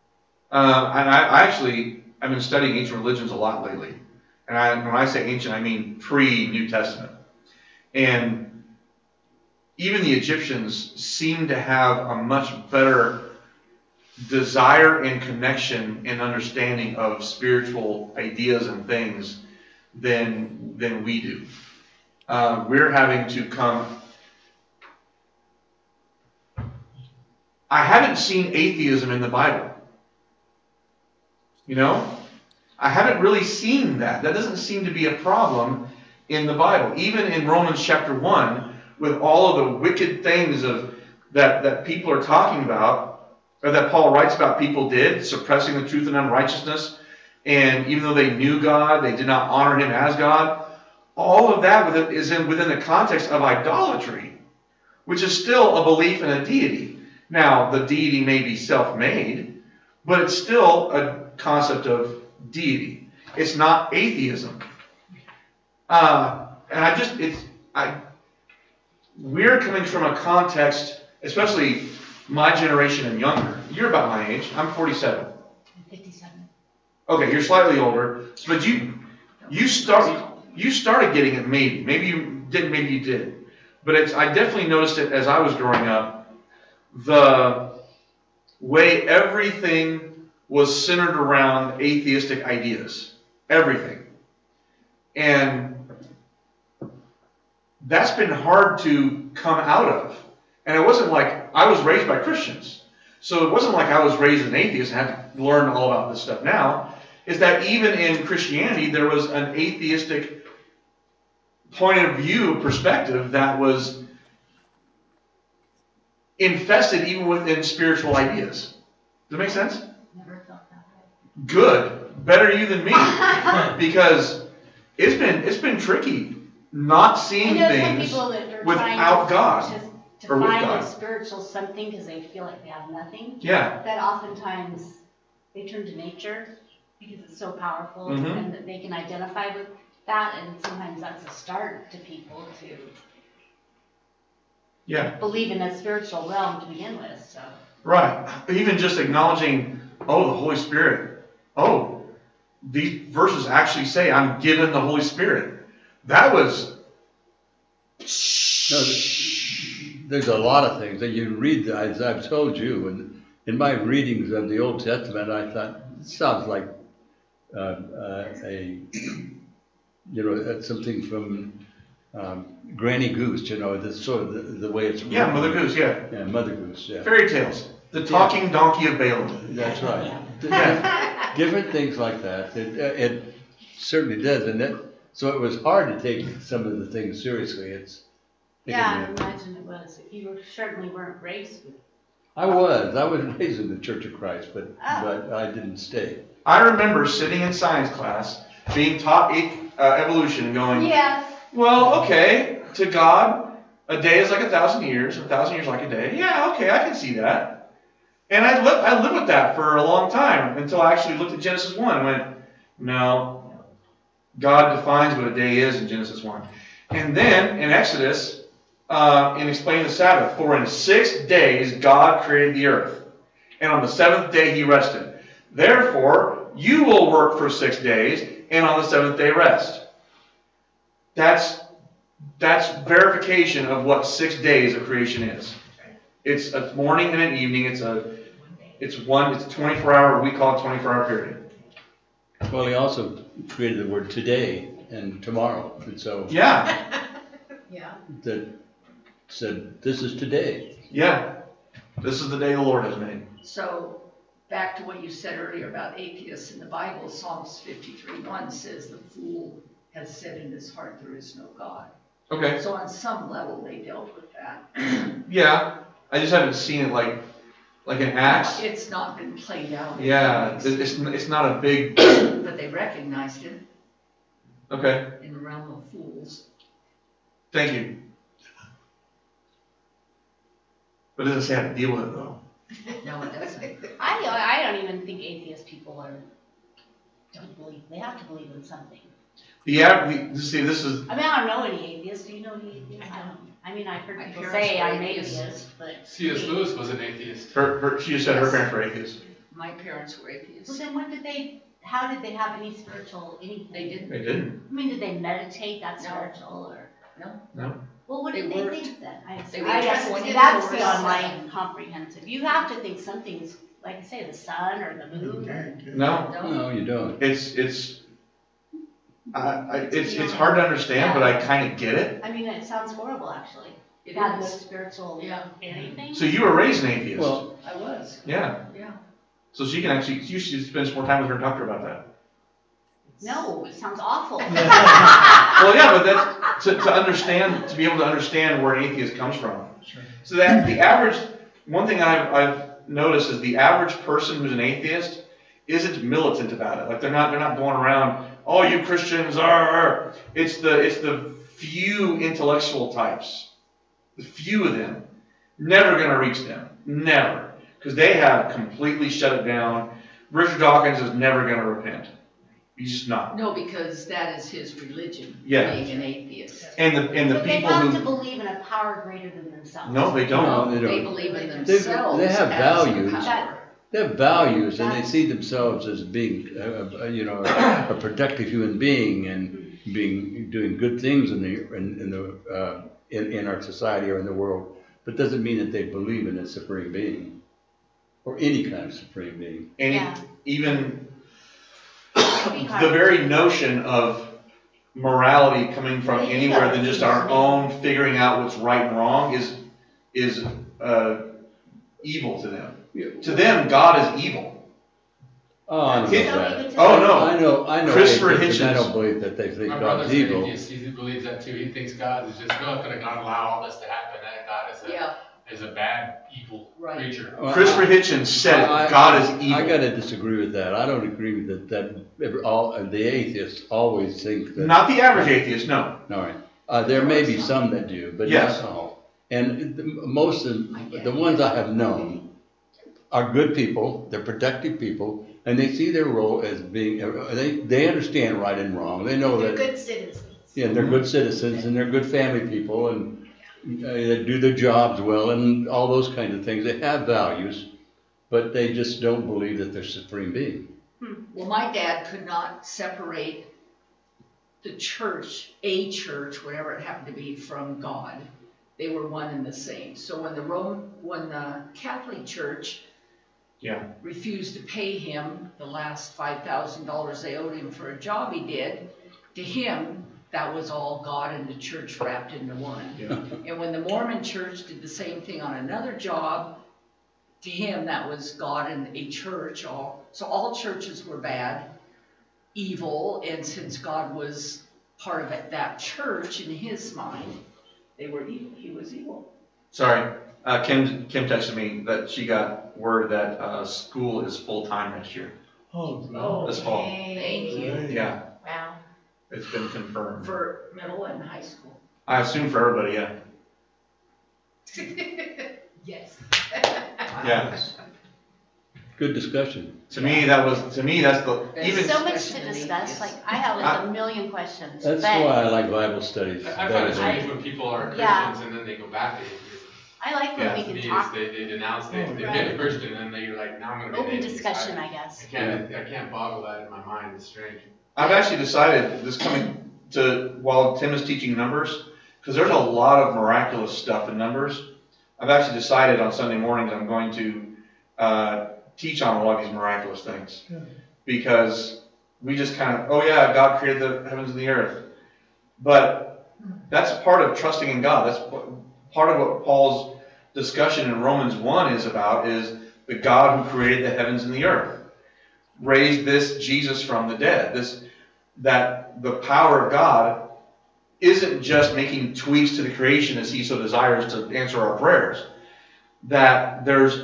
Speaker 4: And I've been studying ancient religions a lot lately. And when I say ancient, I mean pre-New Testament. And even the Egyptians seem to have a much better desire and connection and understanding of spiritual ideas and things than we do. We're having to come. I haven't seen atheism in the Bible. I haven't really seen that. That doesn't seem to be a problem in the Bible. Even in Romans chapter 1, with all of the wicked things that people are talking about, or that Paul writes about people did, suppressing the truth and unrighteousness, and even though they knew God, they did not honor Him as God. All of that is within the context of idolatry, which is still a belief in a deity. Now, the deity may be self-made, but it's still a concept of deity. It's not atheism. We're coming from a context, especially my generation and younger. You're about my age. I'm 47.
Speaker 1: 57.
Speaker 4: Okay, you're slightly older, but you started getting it. Maybe you didn't. Maybe you did. But I definitely noticed it as I was growing up. The way everything was centered around atheistic ideas, everything, and that's been hard to come out of. And it wasn't like I was raised by Christians. So it wasn't like I was raised as an atheist and had to learn all about this stuff now. Is that even in Christianity, there was an atheistic point of view, perspective that was infested even within spiritual ideas. Does that make sense?
Speaker 1: Never felt that way.
Speaker 4: Good. Better you than me. Because it's been tricky not seeing
Speaker 1: I know some
Speaker 4: things
Speaker 1: people that are
Speaker 4: without
Speaker 1: trying
Speaker 4: God.
Speaker 1: to
Speaker 4: or with
Speaker 1: find
Speaker 4: God.
Speaker 1: a spiritual something because they feel like they have nothing.
Speaker 4: Yeah.
Speaker 1: That oftentimes they turn to nature because it's so powerful
Speaker 4: Mhm.
Speaker 1: and that they can identify with that, and sometimes that's a start to people to
Speaker 4: Yeah.
Speaker 1: believe in a spiritual realm to begin with. So
Speaker 4: Right. Even just acknowledging, oh, the Holy Spirit. Oh, these verses actually say I'm given the Holy Spirit. That was.
Speaker 2: No, there's a lot of things that you read, as I've told you, and in my readings of the Old Testament, I thought, it sounds like something from Granny Goose, that's sort of the way it's written.
Speaker 4: Yeah, Mother Goose, yeah.
Speaker 2: Yeah, Mother Goose, yeah.
Speaker 4: Fairy tales. The talking donkey of Balaam.
Speaker 2: That's right.
Speaker 4: Yeah.
Speaker 2: Different things like that. It certainly does, so it was hard to take some of the things seriously.
Speaker 1: yeah, I imagine it was. You certainly weren't raised with.
Speaker 2: I was raised in the Church of Christ, but
Speaker 1: Oh.
Speaker 2: I didn't stay.
Speaker 4: I remember sitting in science class, being taught evolution, and going,
Speaker 1: Yes.
Speaker 4: well, okay, to God, a day is like 1,000 years, 1,000 years like a day. Yeah, okay, I can see that. And I lived with that for a long time until I actually looked at Genesis 1 and went, no, God defines what a day is in Genesis 1. And then in Exodus, in explaining the Sabbath, for in 6 days God created the earth, and on the 7th day he rested. Therefore, you will work for 6 days, and on the 7th day rest. That's verification of what 6 days of creation is. It's a morning and an evening. It's a 24-hour. We call it 24-hour period.
Speaker 2: Well, he also created the word today and tomorrow, and so
Speaker 4: Yeah.
Speaker 8: Yeah.
Speaker 2: that said this is today.
Speaker 4: Yeah. This is the day the Lord has made.
Speaker 3: So, back to what you said earlier about atheists in the Bible, Psalms 53:1 says the fool has said in his heart there is no God.
Speaker 4: Okay.
Speaker 3: So on some level they dealt with that.
Speaker 4: Yeah. I just haven't seen it like in Acts.
Speaker 3: It's not been played out. in
Speaker 4: Yeah.
Speaker 3: ways,
Speaker 4: It's not a big.
Speaker 3: but they recognized it
Speaker 4: Okay.
Speaker 3: in the realm of fools.
Speaker 4: Thank you. But it doesn't say how to deal with it though.
Speaker 3: No, it doesn't.
Speaker 1: I don't even think atheist people don't believe. They have to believe in something.
Speaker 4: This is.
Speaker 1: I mean, I don't know any atheists. Do you know any atheists? I don't. I mean, I've heard
Speaker 3: My
Speaker 1: people
Speaker 3: parents
Speaker 1: say
Speaker 3: were
Speaker 1: I'm
Speaker 3: atheists.
Speaker 1: atheist, but.
Speaker 10: C.S. Lewis was an atheist.
Speaker 4: She just said her parents were atheists.
Speaker 3: My parents were atheists.
Speaker 1: Well, then how did they have any spiritual anything?
Speaker 3: They didn't.
Speaker 4: They didn't.
Speaker 1: I mean, did they meditate? That's
Speaker 3: No.
Speaker 1: spiritual, or?
Speaker 4: No.
Speaker 1: Well, what
Speaker 3: They
Speaker 1: did they
Speaker 3: weren't.
Speaker 1: think then?
Speaker 3: They were
Speaker 1: I guess
Speaker 3: 24/7.
Speaker 1: that's beyond my comprehensive. You have to think something's, like I say, the sun or the moon or.
Speaker 4: No.
Speaker 2: No, you don't.
Speaker 4: It's hard to understand, but I kind of get it.
Speaker 1: I mean, it sounds horrible, actually.
Speaker 3: It
Speaker 1: Not the
Speaker 3: is.
Speaker 1: spiritual
Speaker 3: Yeah.
Speaker 1: anything.
Speaker 4: So you were raised an atheist.
Speaker 2: Well,
Speaker 3: I was.
Speaker 4: Yeah.
Speaker 3: Yeah.
Speaker 4: So you should spend some more time with her and talk to her about that.
Speaker 1: No, it sounds awful.
Speaker 4: Well, yeah, but that's to understand, to be able to understand where an atheist comes from.
Speaker 7: Sure.
Speaker 4: So that the average, one thing I've noticed is the average person who's an atheist isn't militant about it. Like they're not going around, oh, you Christians are. It's the few intellectual types, the few of them, never going to reach them, never, because they have completely shut it down. Richard Dawkins is never going to repent. He's just not.
Speaker 3: No, because that is his religion,
Speaker 4: Yeah.
Speaker 3: being an atheist.
Speaker 4: And the
Speaker 1: But they
Speaker 4: people
Speaker 1: have to
Speaker 4: who,
Speaker 1: believe in a power greater than themselves.
Speaker 4: no, they don't.
Speaker 2: No, they
Speaker 3: They
Speaker 2: don't.
Speaker 3: believe in
Speaker 2: They
Speaker 3: themselves
Speaker 2: have
Speaker 3: as a
Speaker 2: values.
Speaker 3: power.
Speaker 2: They have values, and they see themselves as being, a productive human being and doing good things in our society or in the world. But doesn't mean that they believe in a supreme being or any kind of supreme being.
Speaker 4: And
Speaker 1: Yeah.
Speaker 4: even
Speaker 1: It'd be
Speaker 4: the
Speaker 1: hard.
Speaker 4: very notion of morality coming from
Speaker 1: Well, you
Speaker 4: anywhere
Speaker 1: gotta
Speaker 4: than just
Speaker 1: choose
Speaker 4: our
Speaker 1: me.
Speaker 4: own figuring out what's right and wrong is evil to them. To them, God is evil.
Speaker 2: Oh, I don't know
Speaker 4: His-
Speaker 2: that.
Speaker 4: Oh, no.
Speaker 2: I know.
Speaker 4: Christopher
Speaker 2: atheists, and I
Speaker 4: Hitchens.
Speaker 2: don't believe that they think
Speaker 10: My
Speaker 2: God's
Speaker 10: brother's an
Speaker 2: evil.
Speaker 10: atheist. He believes that too. He thinks God is just not going to allow all this to happen. That God is a bad, evil
Speaker 3: Right.
Speaker 10: creature.
Speaker 2: Well,
Speaker 4: Christopher Hitchens said God is evil.
Speaker 2: I gotta disagree with that. I don't agree with that all the atheists always think that.
Speaker 4: Not the average atheist, no.
Speaker 2: All right. There may be some that do, but
Speaker 4: Yes.
Speaker 2: not all. And most of the ones I have known are good people. They're protective people, and they see their role as being. They understand right and wrong. They know
Speaker 8: They're
Speaker 2: that.
Speaker 8: good citizens.
Speaker 2: Yeah, they're good citizens and they're good family people and they do their jobs well and all those kinds of things. They have values, but they just don't believe that they're supreme being.
Speaker 3: Well, my dad could not separate the church, a church, whatever it happened to be, from God. They were one and the same. So when the Catholic Church refused to pay him the last $5,000 they owed him for a job he did, to him, that was all God and the church wrapped into one.
Speaker 4: Yeah.
Speaker 3: And when the Mormon church did the same thing on another job, to him, that was God and a church. So all churches were bad, evil, and since God was part of that church in his mind, they were evil. He was evil.
Speaker 4: Sorry, Kim texted me that she got word that school is full-time next year.
Speaker 7: Oh,
Speaker 4: This fall.
Speaker 3: Thank you.
Speaker 7: great.
Speaker 4: Yeah,
Speaker 8: Wow.
Speaker 4: it's been confirmed.
Speaker 3: For middle and high school.
Speaker 4: I assume for everybody, yeah.
Speaker 8: Yes.
Speaker 4: Yeah.
Speaker 2: Good discussion.
Speaker 4: To me, that's the, even,
Speaker 1: So much to
Speaker 3: Discussion and
Speaker 1: discuss,
Speaker 3: atheist.
Speaker 1: like, I have like a million questions.
Speaker 2: That's
Speaker 1: but
Speaker 2: why I like Bible studies.
Speaker 10: I find
Speaker 2: better
Speaker 10: it
Speaker 2: than-
Speaker 10: strange when people are Christians
Speaker 1: Yeah.
Speaker 10: and then they go back to atheism.
Speaker 1: I like when
Speaker 4: Yeah,
Speaker 1: we
Speaker 10: To
Speaker 1: can
Speaker 10: me,
Speaker 1: talk,
Speaker 10: they denounce, they've been a Christian and then they're like, now I'm going to be an
Speaker 1: open
Speaker 10: atheist.
Speaker 1: discussion, I guess.
Speaker 10: I can't boggle that in my mind. It's strange.
Speaker 4: I've actually decided this coming to, while Tim is teaching numbers, because there's a lot of miraculous stuff in numbers, I've actually decided on Sunday mornings I'm going to teach on a lot of these miraculous things. Because we just kind of, oh yeah, God created the heavens and the earth. But that's part of trusting in God. That's part of what Paul's discussion in Romans 1 is about, is the God who created the heavens and the earth. Raised this Jesus from the dead. That the power of God isn't just making tweaks to the creation as he so desires to answer our prayers. That there's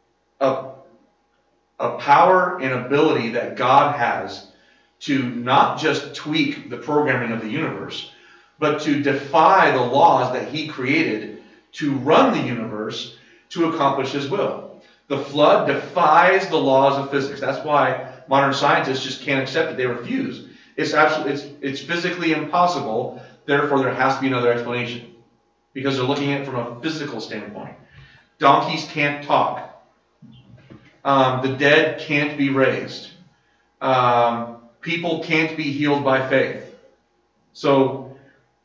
Speaker 4: a power and ability that God has to not just tweak the programming of the universe, but to defy the laws that he created to run the universe to accomplish his will. The flood defies the laws of physics. That's why modern scientists just can't accept it. They refuse. It's physically impossible. Therefore, there has to be another explanation, because they're looking at it from a physical standpoint. Donkeys can't talk. The dead can't be raised. People can't be healed by faith. So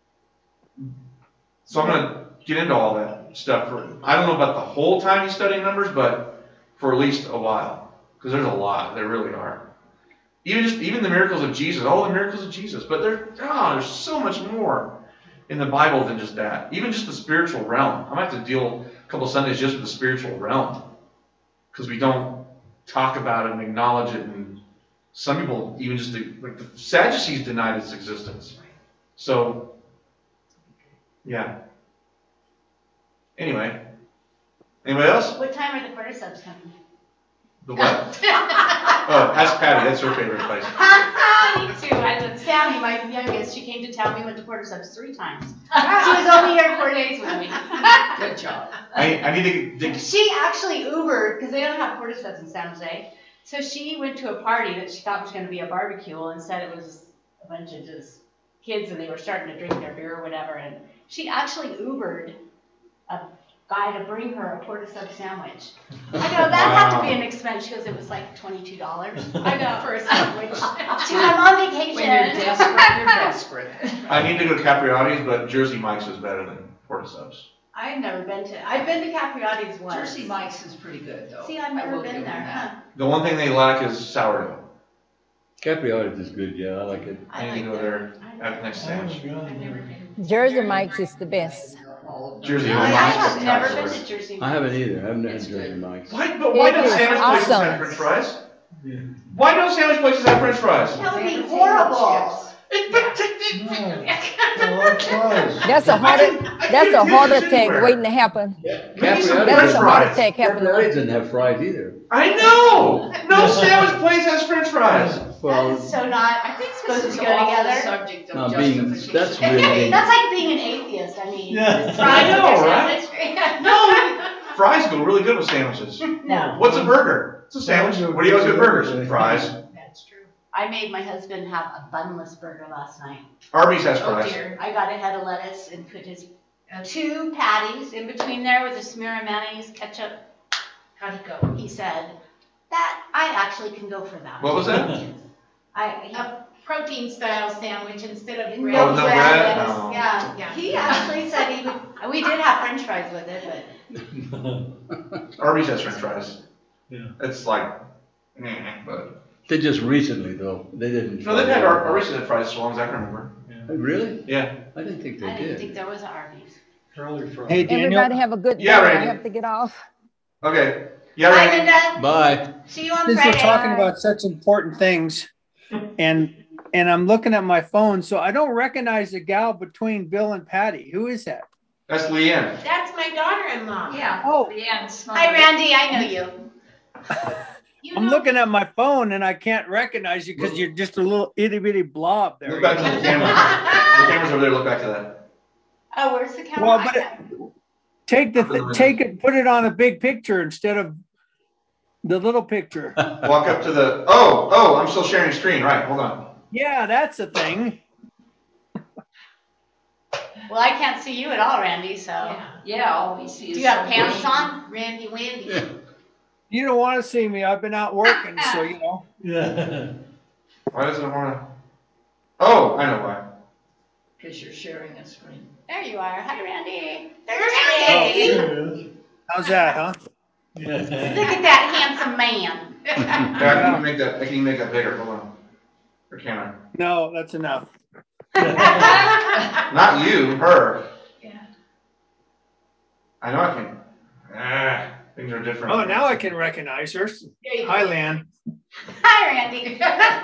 Speaker 4: I'm going to get into all that stuff. I don't know about the whole time he's studying numbers, but for at least a while, because there's a lot. There really are. Even the miracles of Jesus, all the miracles of Jesus. But there's so much more in the Bible than just that. Even just the spiritual realm. I might have to deal a couple Sundays just with the spiritual realm, because we don't talk about it and acknowledge it. And some people even just like the Sadducees denied its existence. So, yeah. Anyway, anybody else?
Speaker 1: What time are the quarter subs coming?
Speaker 4: The what? Oh, ask Patty. That's her favorite place.
Speaker 1: Me too. Sammy, my youngest, she came to town. We went to quarter subs 3 times. She was only here 4 days with me.
Speaker 3: Good job.
Speaker 4: I need to.
Speaker 1: She actually Ubered, because they don't have quarter subs in San Jose. So she went to a party that she thought was gonna be a barbecue, and instead it was a bunch of just kids, and they were starting to drink their beer or whatever, and she actually Ubered a guy to bring her a porta sub sandwich. I go, that had to be an expense. She goes, it was like $22. I go,
Speaker 8: For a sandwich.
Speaker 1: I'm on vacation.
Speaker 3: When you're desperate, you're desperate.
Speaker 4: I need to go to Capriati's, but Jersey Mike's is better than Porta Subs.
Speaker 1: I've been to Capriati's once.
Speaker 3: Jersey Mike's is pretty good, though.
Speaker 1: See, I've
Speaker 3: I
Speaker 1: never
Speaker 3: will
Speaker 1: been
Speaker 3: give
Speaker 1: there,
Speaker 3: them that.
Speaker 1: huh?
Speaker 4: The one thing they lack is sourdough.
Speaker 2: Capriati's is good, yeah, I like it.
Speaker 4: I need to go there, have a nice sandwich.
Speaker 8: I've never been.
Speaker 5: Jersey Mike's is the best.
Speaker 3: All of them.
Speaker 4: Jersey
Speaker 1: I
Speaker 4: Mike's.
Speaker 1: have never been
Speaker 4: Absolutely.
Speaker 1: to Jersey.
Speaker 2: I haven't either, I haven't had
Speaker 3: It's
Speaker 2: Jersey
Speaker 3: good.
Speaker 2: Mike's.
Speaker 4: Why, but why
Speaker 5: It
Speaker 4: don't
Speaker 5: is
Speaker 4: sandwich places
Speaker 5: awesome.
Speaker 4: have french fries?
Speaker 7: Yeah.
Speaker 4: Why don't sandwich places have french fries?
Speaker 1: That would be
Speaker 3: Potato
Speaker 1: horrible.
Speaker 5: That's a heart attack waiting to happen. That's a heart attack happening.
Speaker 2: Capriati's doesn't have fries either.
Speaker 4: I know! No sandwich place has french fries.
Speaker 1: That
Speaker 2: Well,
Speaker 1: is so not, I think supposed
Speaker 3: This
Speaker 1: to
Speaker 3: is
Speaker 1: go
Speaker 3: all
Speaker 1: together.
Speaker 3: the subject
Speaker 2: Now
Speaker 3: of
Speaker 2: being-
Speaker 3: justification.
Speaker 2: that's really-
Speaker 1: That's like being an atheist, I mean.
Speaker 7: Yeah.
Speaker 1: it's fries
Speaker 4: I know,
Speaker 1: with your
Speaker 4: right?
Speaker 1: sandwich.
Speaker 4: No! Fries go really good with sandwiches.
Speaker 1: No,
Speaker 4: What's a burger? It's a sandwich. What do you always get with burgers? Fries.
Speaker 8: That's true.
Speaker 1: I made my husband have a bunless burger last night.
Speaker 4: Arby's has
Speaker 8: Oh
Speaker 4: fries.
Speaker 8: dear.
Speaker 1: I got a head of lettuce and put his 2 patties in between there with a smear of mayonnaise, ketchup.
Speaker 8: How'd it go?
Speaker 1: He said, that, I actually can go for that.
Speaker 4: What was that?
Speaker 8: A protein style sandwich instead of bread.
Speaker 1: No
Speaker 4: Oh, no
Speaker 1: bread,
Speaker 4: bread?
Speaker 1: lettuce,
Speaker 4: No.
Speaker 1: yeah.
Speaker 8: Yeah.
Speaker 1: He actually said he would, we did have french fries with it, but
Speaker 4: Arby's has french fries.
Speaker 7: Yeah.
Speaker 4: It's like, but.
Speaker 2: they just recently though, they didn't.
Speaker 4: No, they've had Arby's had fries as long as I can remember.
Speaker 2: Really?
Speaker 4: Yeah.
Speaker 2: I didn't think they
Speaker 1: I didn't
Speaker 2: did.
Speaker 1: think there was an Arby's.
Speaker 7: Curly fries.
Speaker 6: Hey, Daniel.
Speaker 5: Everybody have a good day.
Speaker 4: Yeah,
Speaker 5: I
Speaker 4: Randy.
Speaker 5: have to get off.
Speaker 4: Okay. Yeah,
Speaker 1: Bye,
Speaker 4: right.
Speaker 1: Linda.
Speaker 2: Bye.
Speaker 1: See you on
Speaker 6: Since
Speaker 1: Friday.
Speaker 6: we're talking about such important things, and I'm looking at my phone, so I don't recognize the gal between Bill and Patty. Who is that?
Speaker 4: That's Leanne.
Speaker 8: That's my daughter-in-law.
Speaker 3: Yeah.
Speaker 6: Oh.
Speaker 3: Leanne Smothers.
Speaker 1: Hi, Randy, I know you.
Speaker 8: You
Speaker 6: I'm
Speaker 8: know-
Speaker 6: looking at my phone and I can't recognize you because you're just a little itty bitty blob there.
Speaker 4: Look back to the camera. The camera's over there. Look back to that.
Speaker 1: Oh, where's the camera?
Speaker 6: Well,
Speaker 1: I
Speaker 6: but
Speaker 1: can't-
Speaker 6: take it, put it on a big picture instead of the little picture.
Speaker 4: Walk up to the. Oh, I'm still sharing screen. Right. Hold on.
Speaker 6: Yeah, that's a thing.
Speaker 1: Well, I can't see you at all, Randy, so.
Speaker 8: Yeah.
Speaker 3: Yeah, all we see is.
Speaker 1: Do you have
Speaker 3: some
Speaker 1: pants
Speaker 3: green.
Speaker 1: on?
Speaker 8: Randy Wandy.
Speaker 2: Yeah.
Speaker 6: You don't want to see me. I've been out working, so you know.
Speaker 7: Yeah.
Speaker 4: Why doesn't it want to? Oh, I know why.
Speaker 3: Because you're sharing a screen.
Speaker 1: There you are. Hi, Randy. There's
Speaker 6: Oh,
Speaker 1: Randy.
Speaker 7: There it is.
Speaker 6: How's that, huh?
Speaker 1: Look at that handsome man.
Speaker 4: Yeah, I can make that. I can make that bigger. Hold on. For camera.
Speaker 6: No, that's enough.
Speaker 4: Not you. Her.
Speaker 8: Yeah.
Speaker 4: I know I can. Things are different.
Speaker 6: Oh, now I can recognize her.
Speaker 8: There you go.
Speaker 6: Hi, Lan.
Speaker 1: Hi, Randy.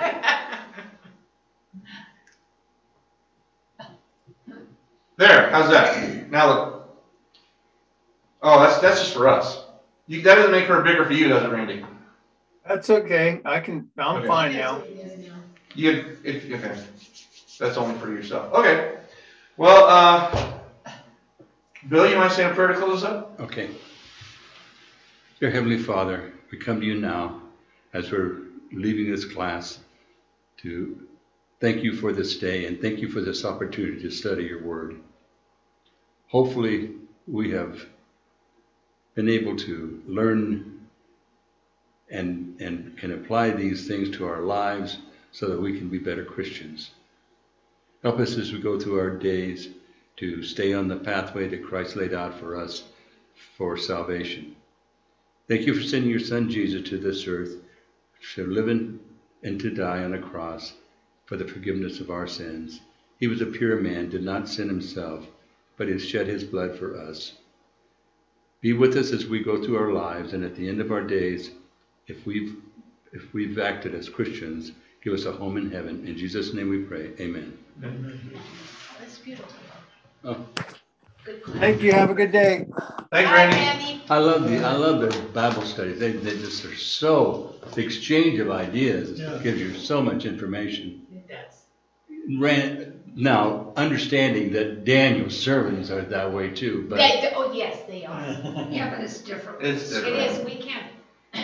Speaker 4: There. How's that? Now look. Oh, that's just for us. That doesn't make her bigger for you, does it, Randy?
Speaker 6: That's okay. I'm
Speaker 4: Okay.
Speaker 6: fine now.
Speaker 4: Okay. That's only for yourself. Okay. Well, Bill, you mind saying a prayer to close us up?
Speaker 2: Okay. Dear Heavenly Father, we come to you now as we're leaving this class to thank you for this day and thank you for this opportunity to study your word. Hopefully, we have been able to learn and can apply these things to our lives so that we can be better Christians. Help us as we go through our days to stay on the pathway that Christ laid out for us for salvation. Thank you for sending your son Jesus to this earth to live and to die on a cross for the forgiveness of our sins. He was a pure man, did not sin himself, but he shed his blood for us. Be with us as we go through our lives, and at the end of our days, if we've acted as Christians, give us a home in heaven. In Jesus' name we pray. Amen.
Speaker 8: That's beautiful.
Speaker 2: Oh,
Speaker 6: Thank you. Have a good day.
Speaker 4: Thanks,
Speaker 1: Hi,
Speaker 4: Randy.
Speaker 1: Randy.
Speaker 2: I love the Bible studies. They just are so, the exchange of ideas
Speaker 7: Yeah.
Speaker 2: gives you so much information.
Speaker 8: It does.
Speaker 2: Now, understanding that Daniel's sermons are that way too, but
Speaker 8: Oh, yes, they are.
Speaker 3: Yeah, but it's different.
Speaker 4: It's
Speaker 8: It
Speaker 4: different.
Speaker 8: is, we can't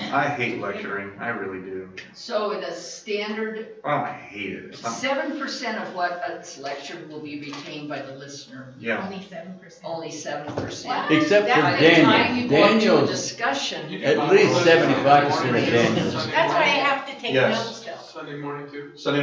Speaker 4: I hate lecturing, I really do.
Speaker 3: So in a standard,
Speaker 4: Oh, I hate it. It's not-
Speaker 3: 7% of what is lectured will be retained by the listener.
Speaker 4: Yeah,
Speaker 8: Only 7%.
Speaker 3: Only 7%.
Speaker 8: What?
Speaker 2: Except for
Speaker 3: By the time
Speaker 2: Daniel.
Speaker 3: you go into a
Speaker 2: Daniel's
Speaker 3: discussion.
Speaker 2: at least 75% of Daniel's.
Speaker 8: That's why I have to take
Speaker 4: Yes.
Speaker 8: notes though.
Speaker 10: Sunday morning too.
Speaker 4: Sunday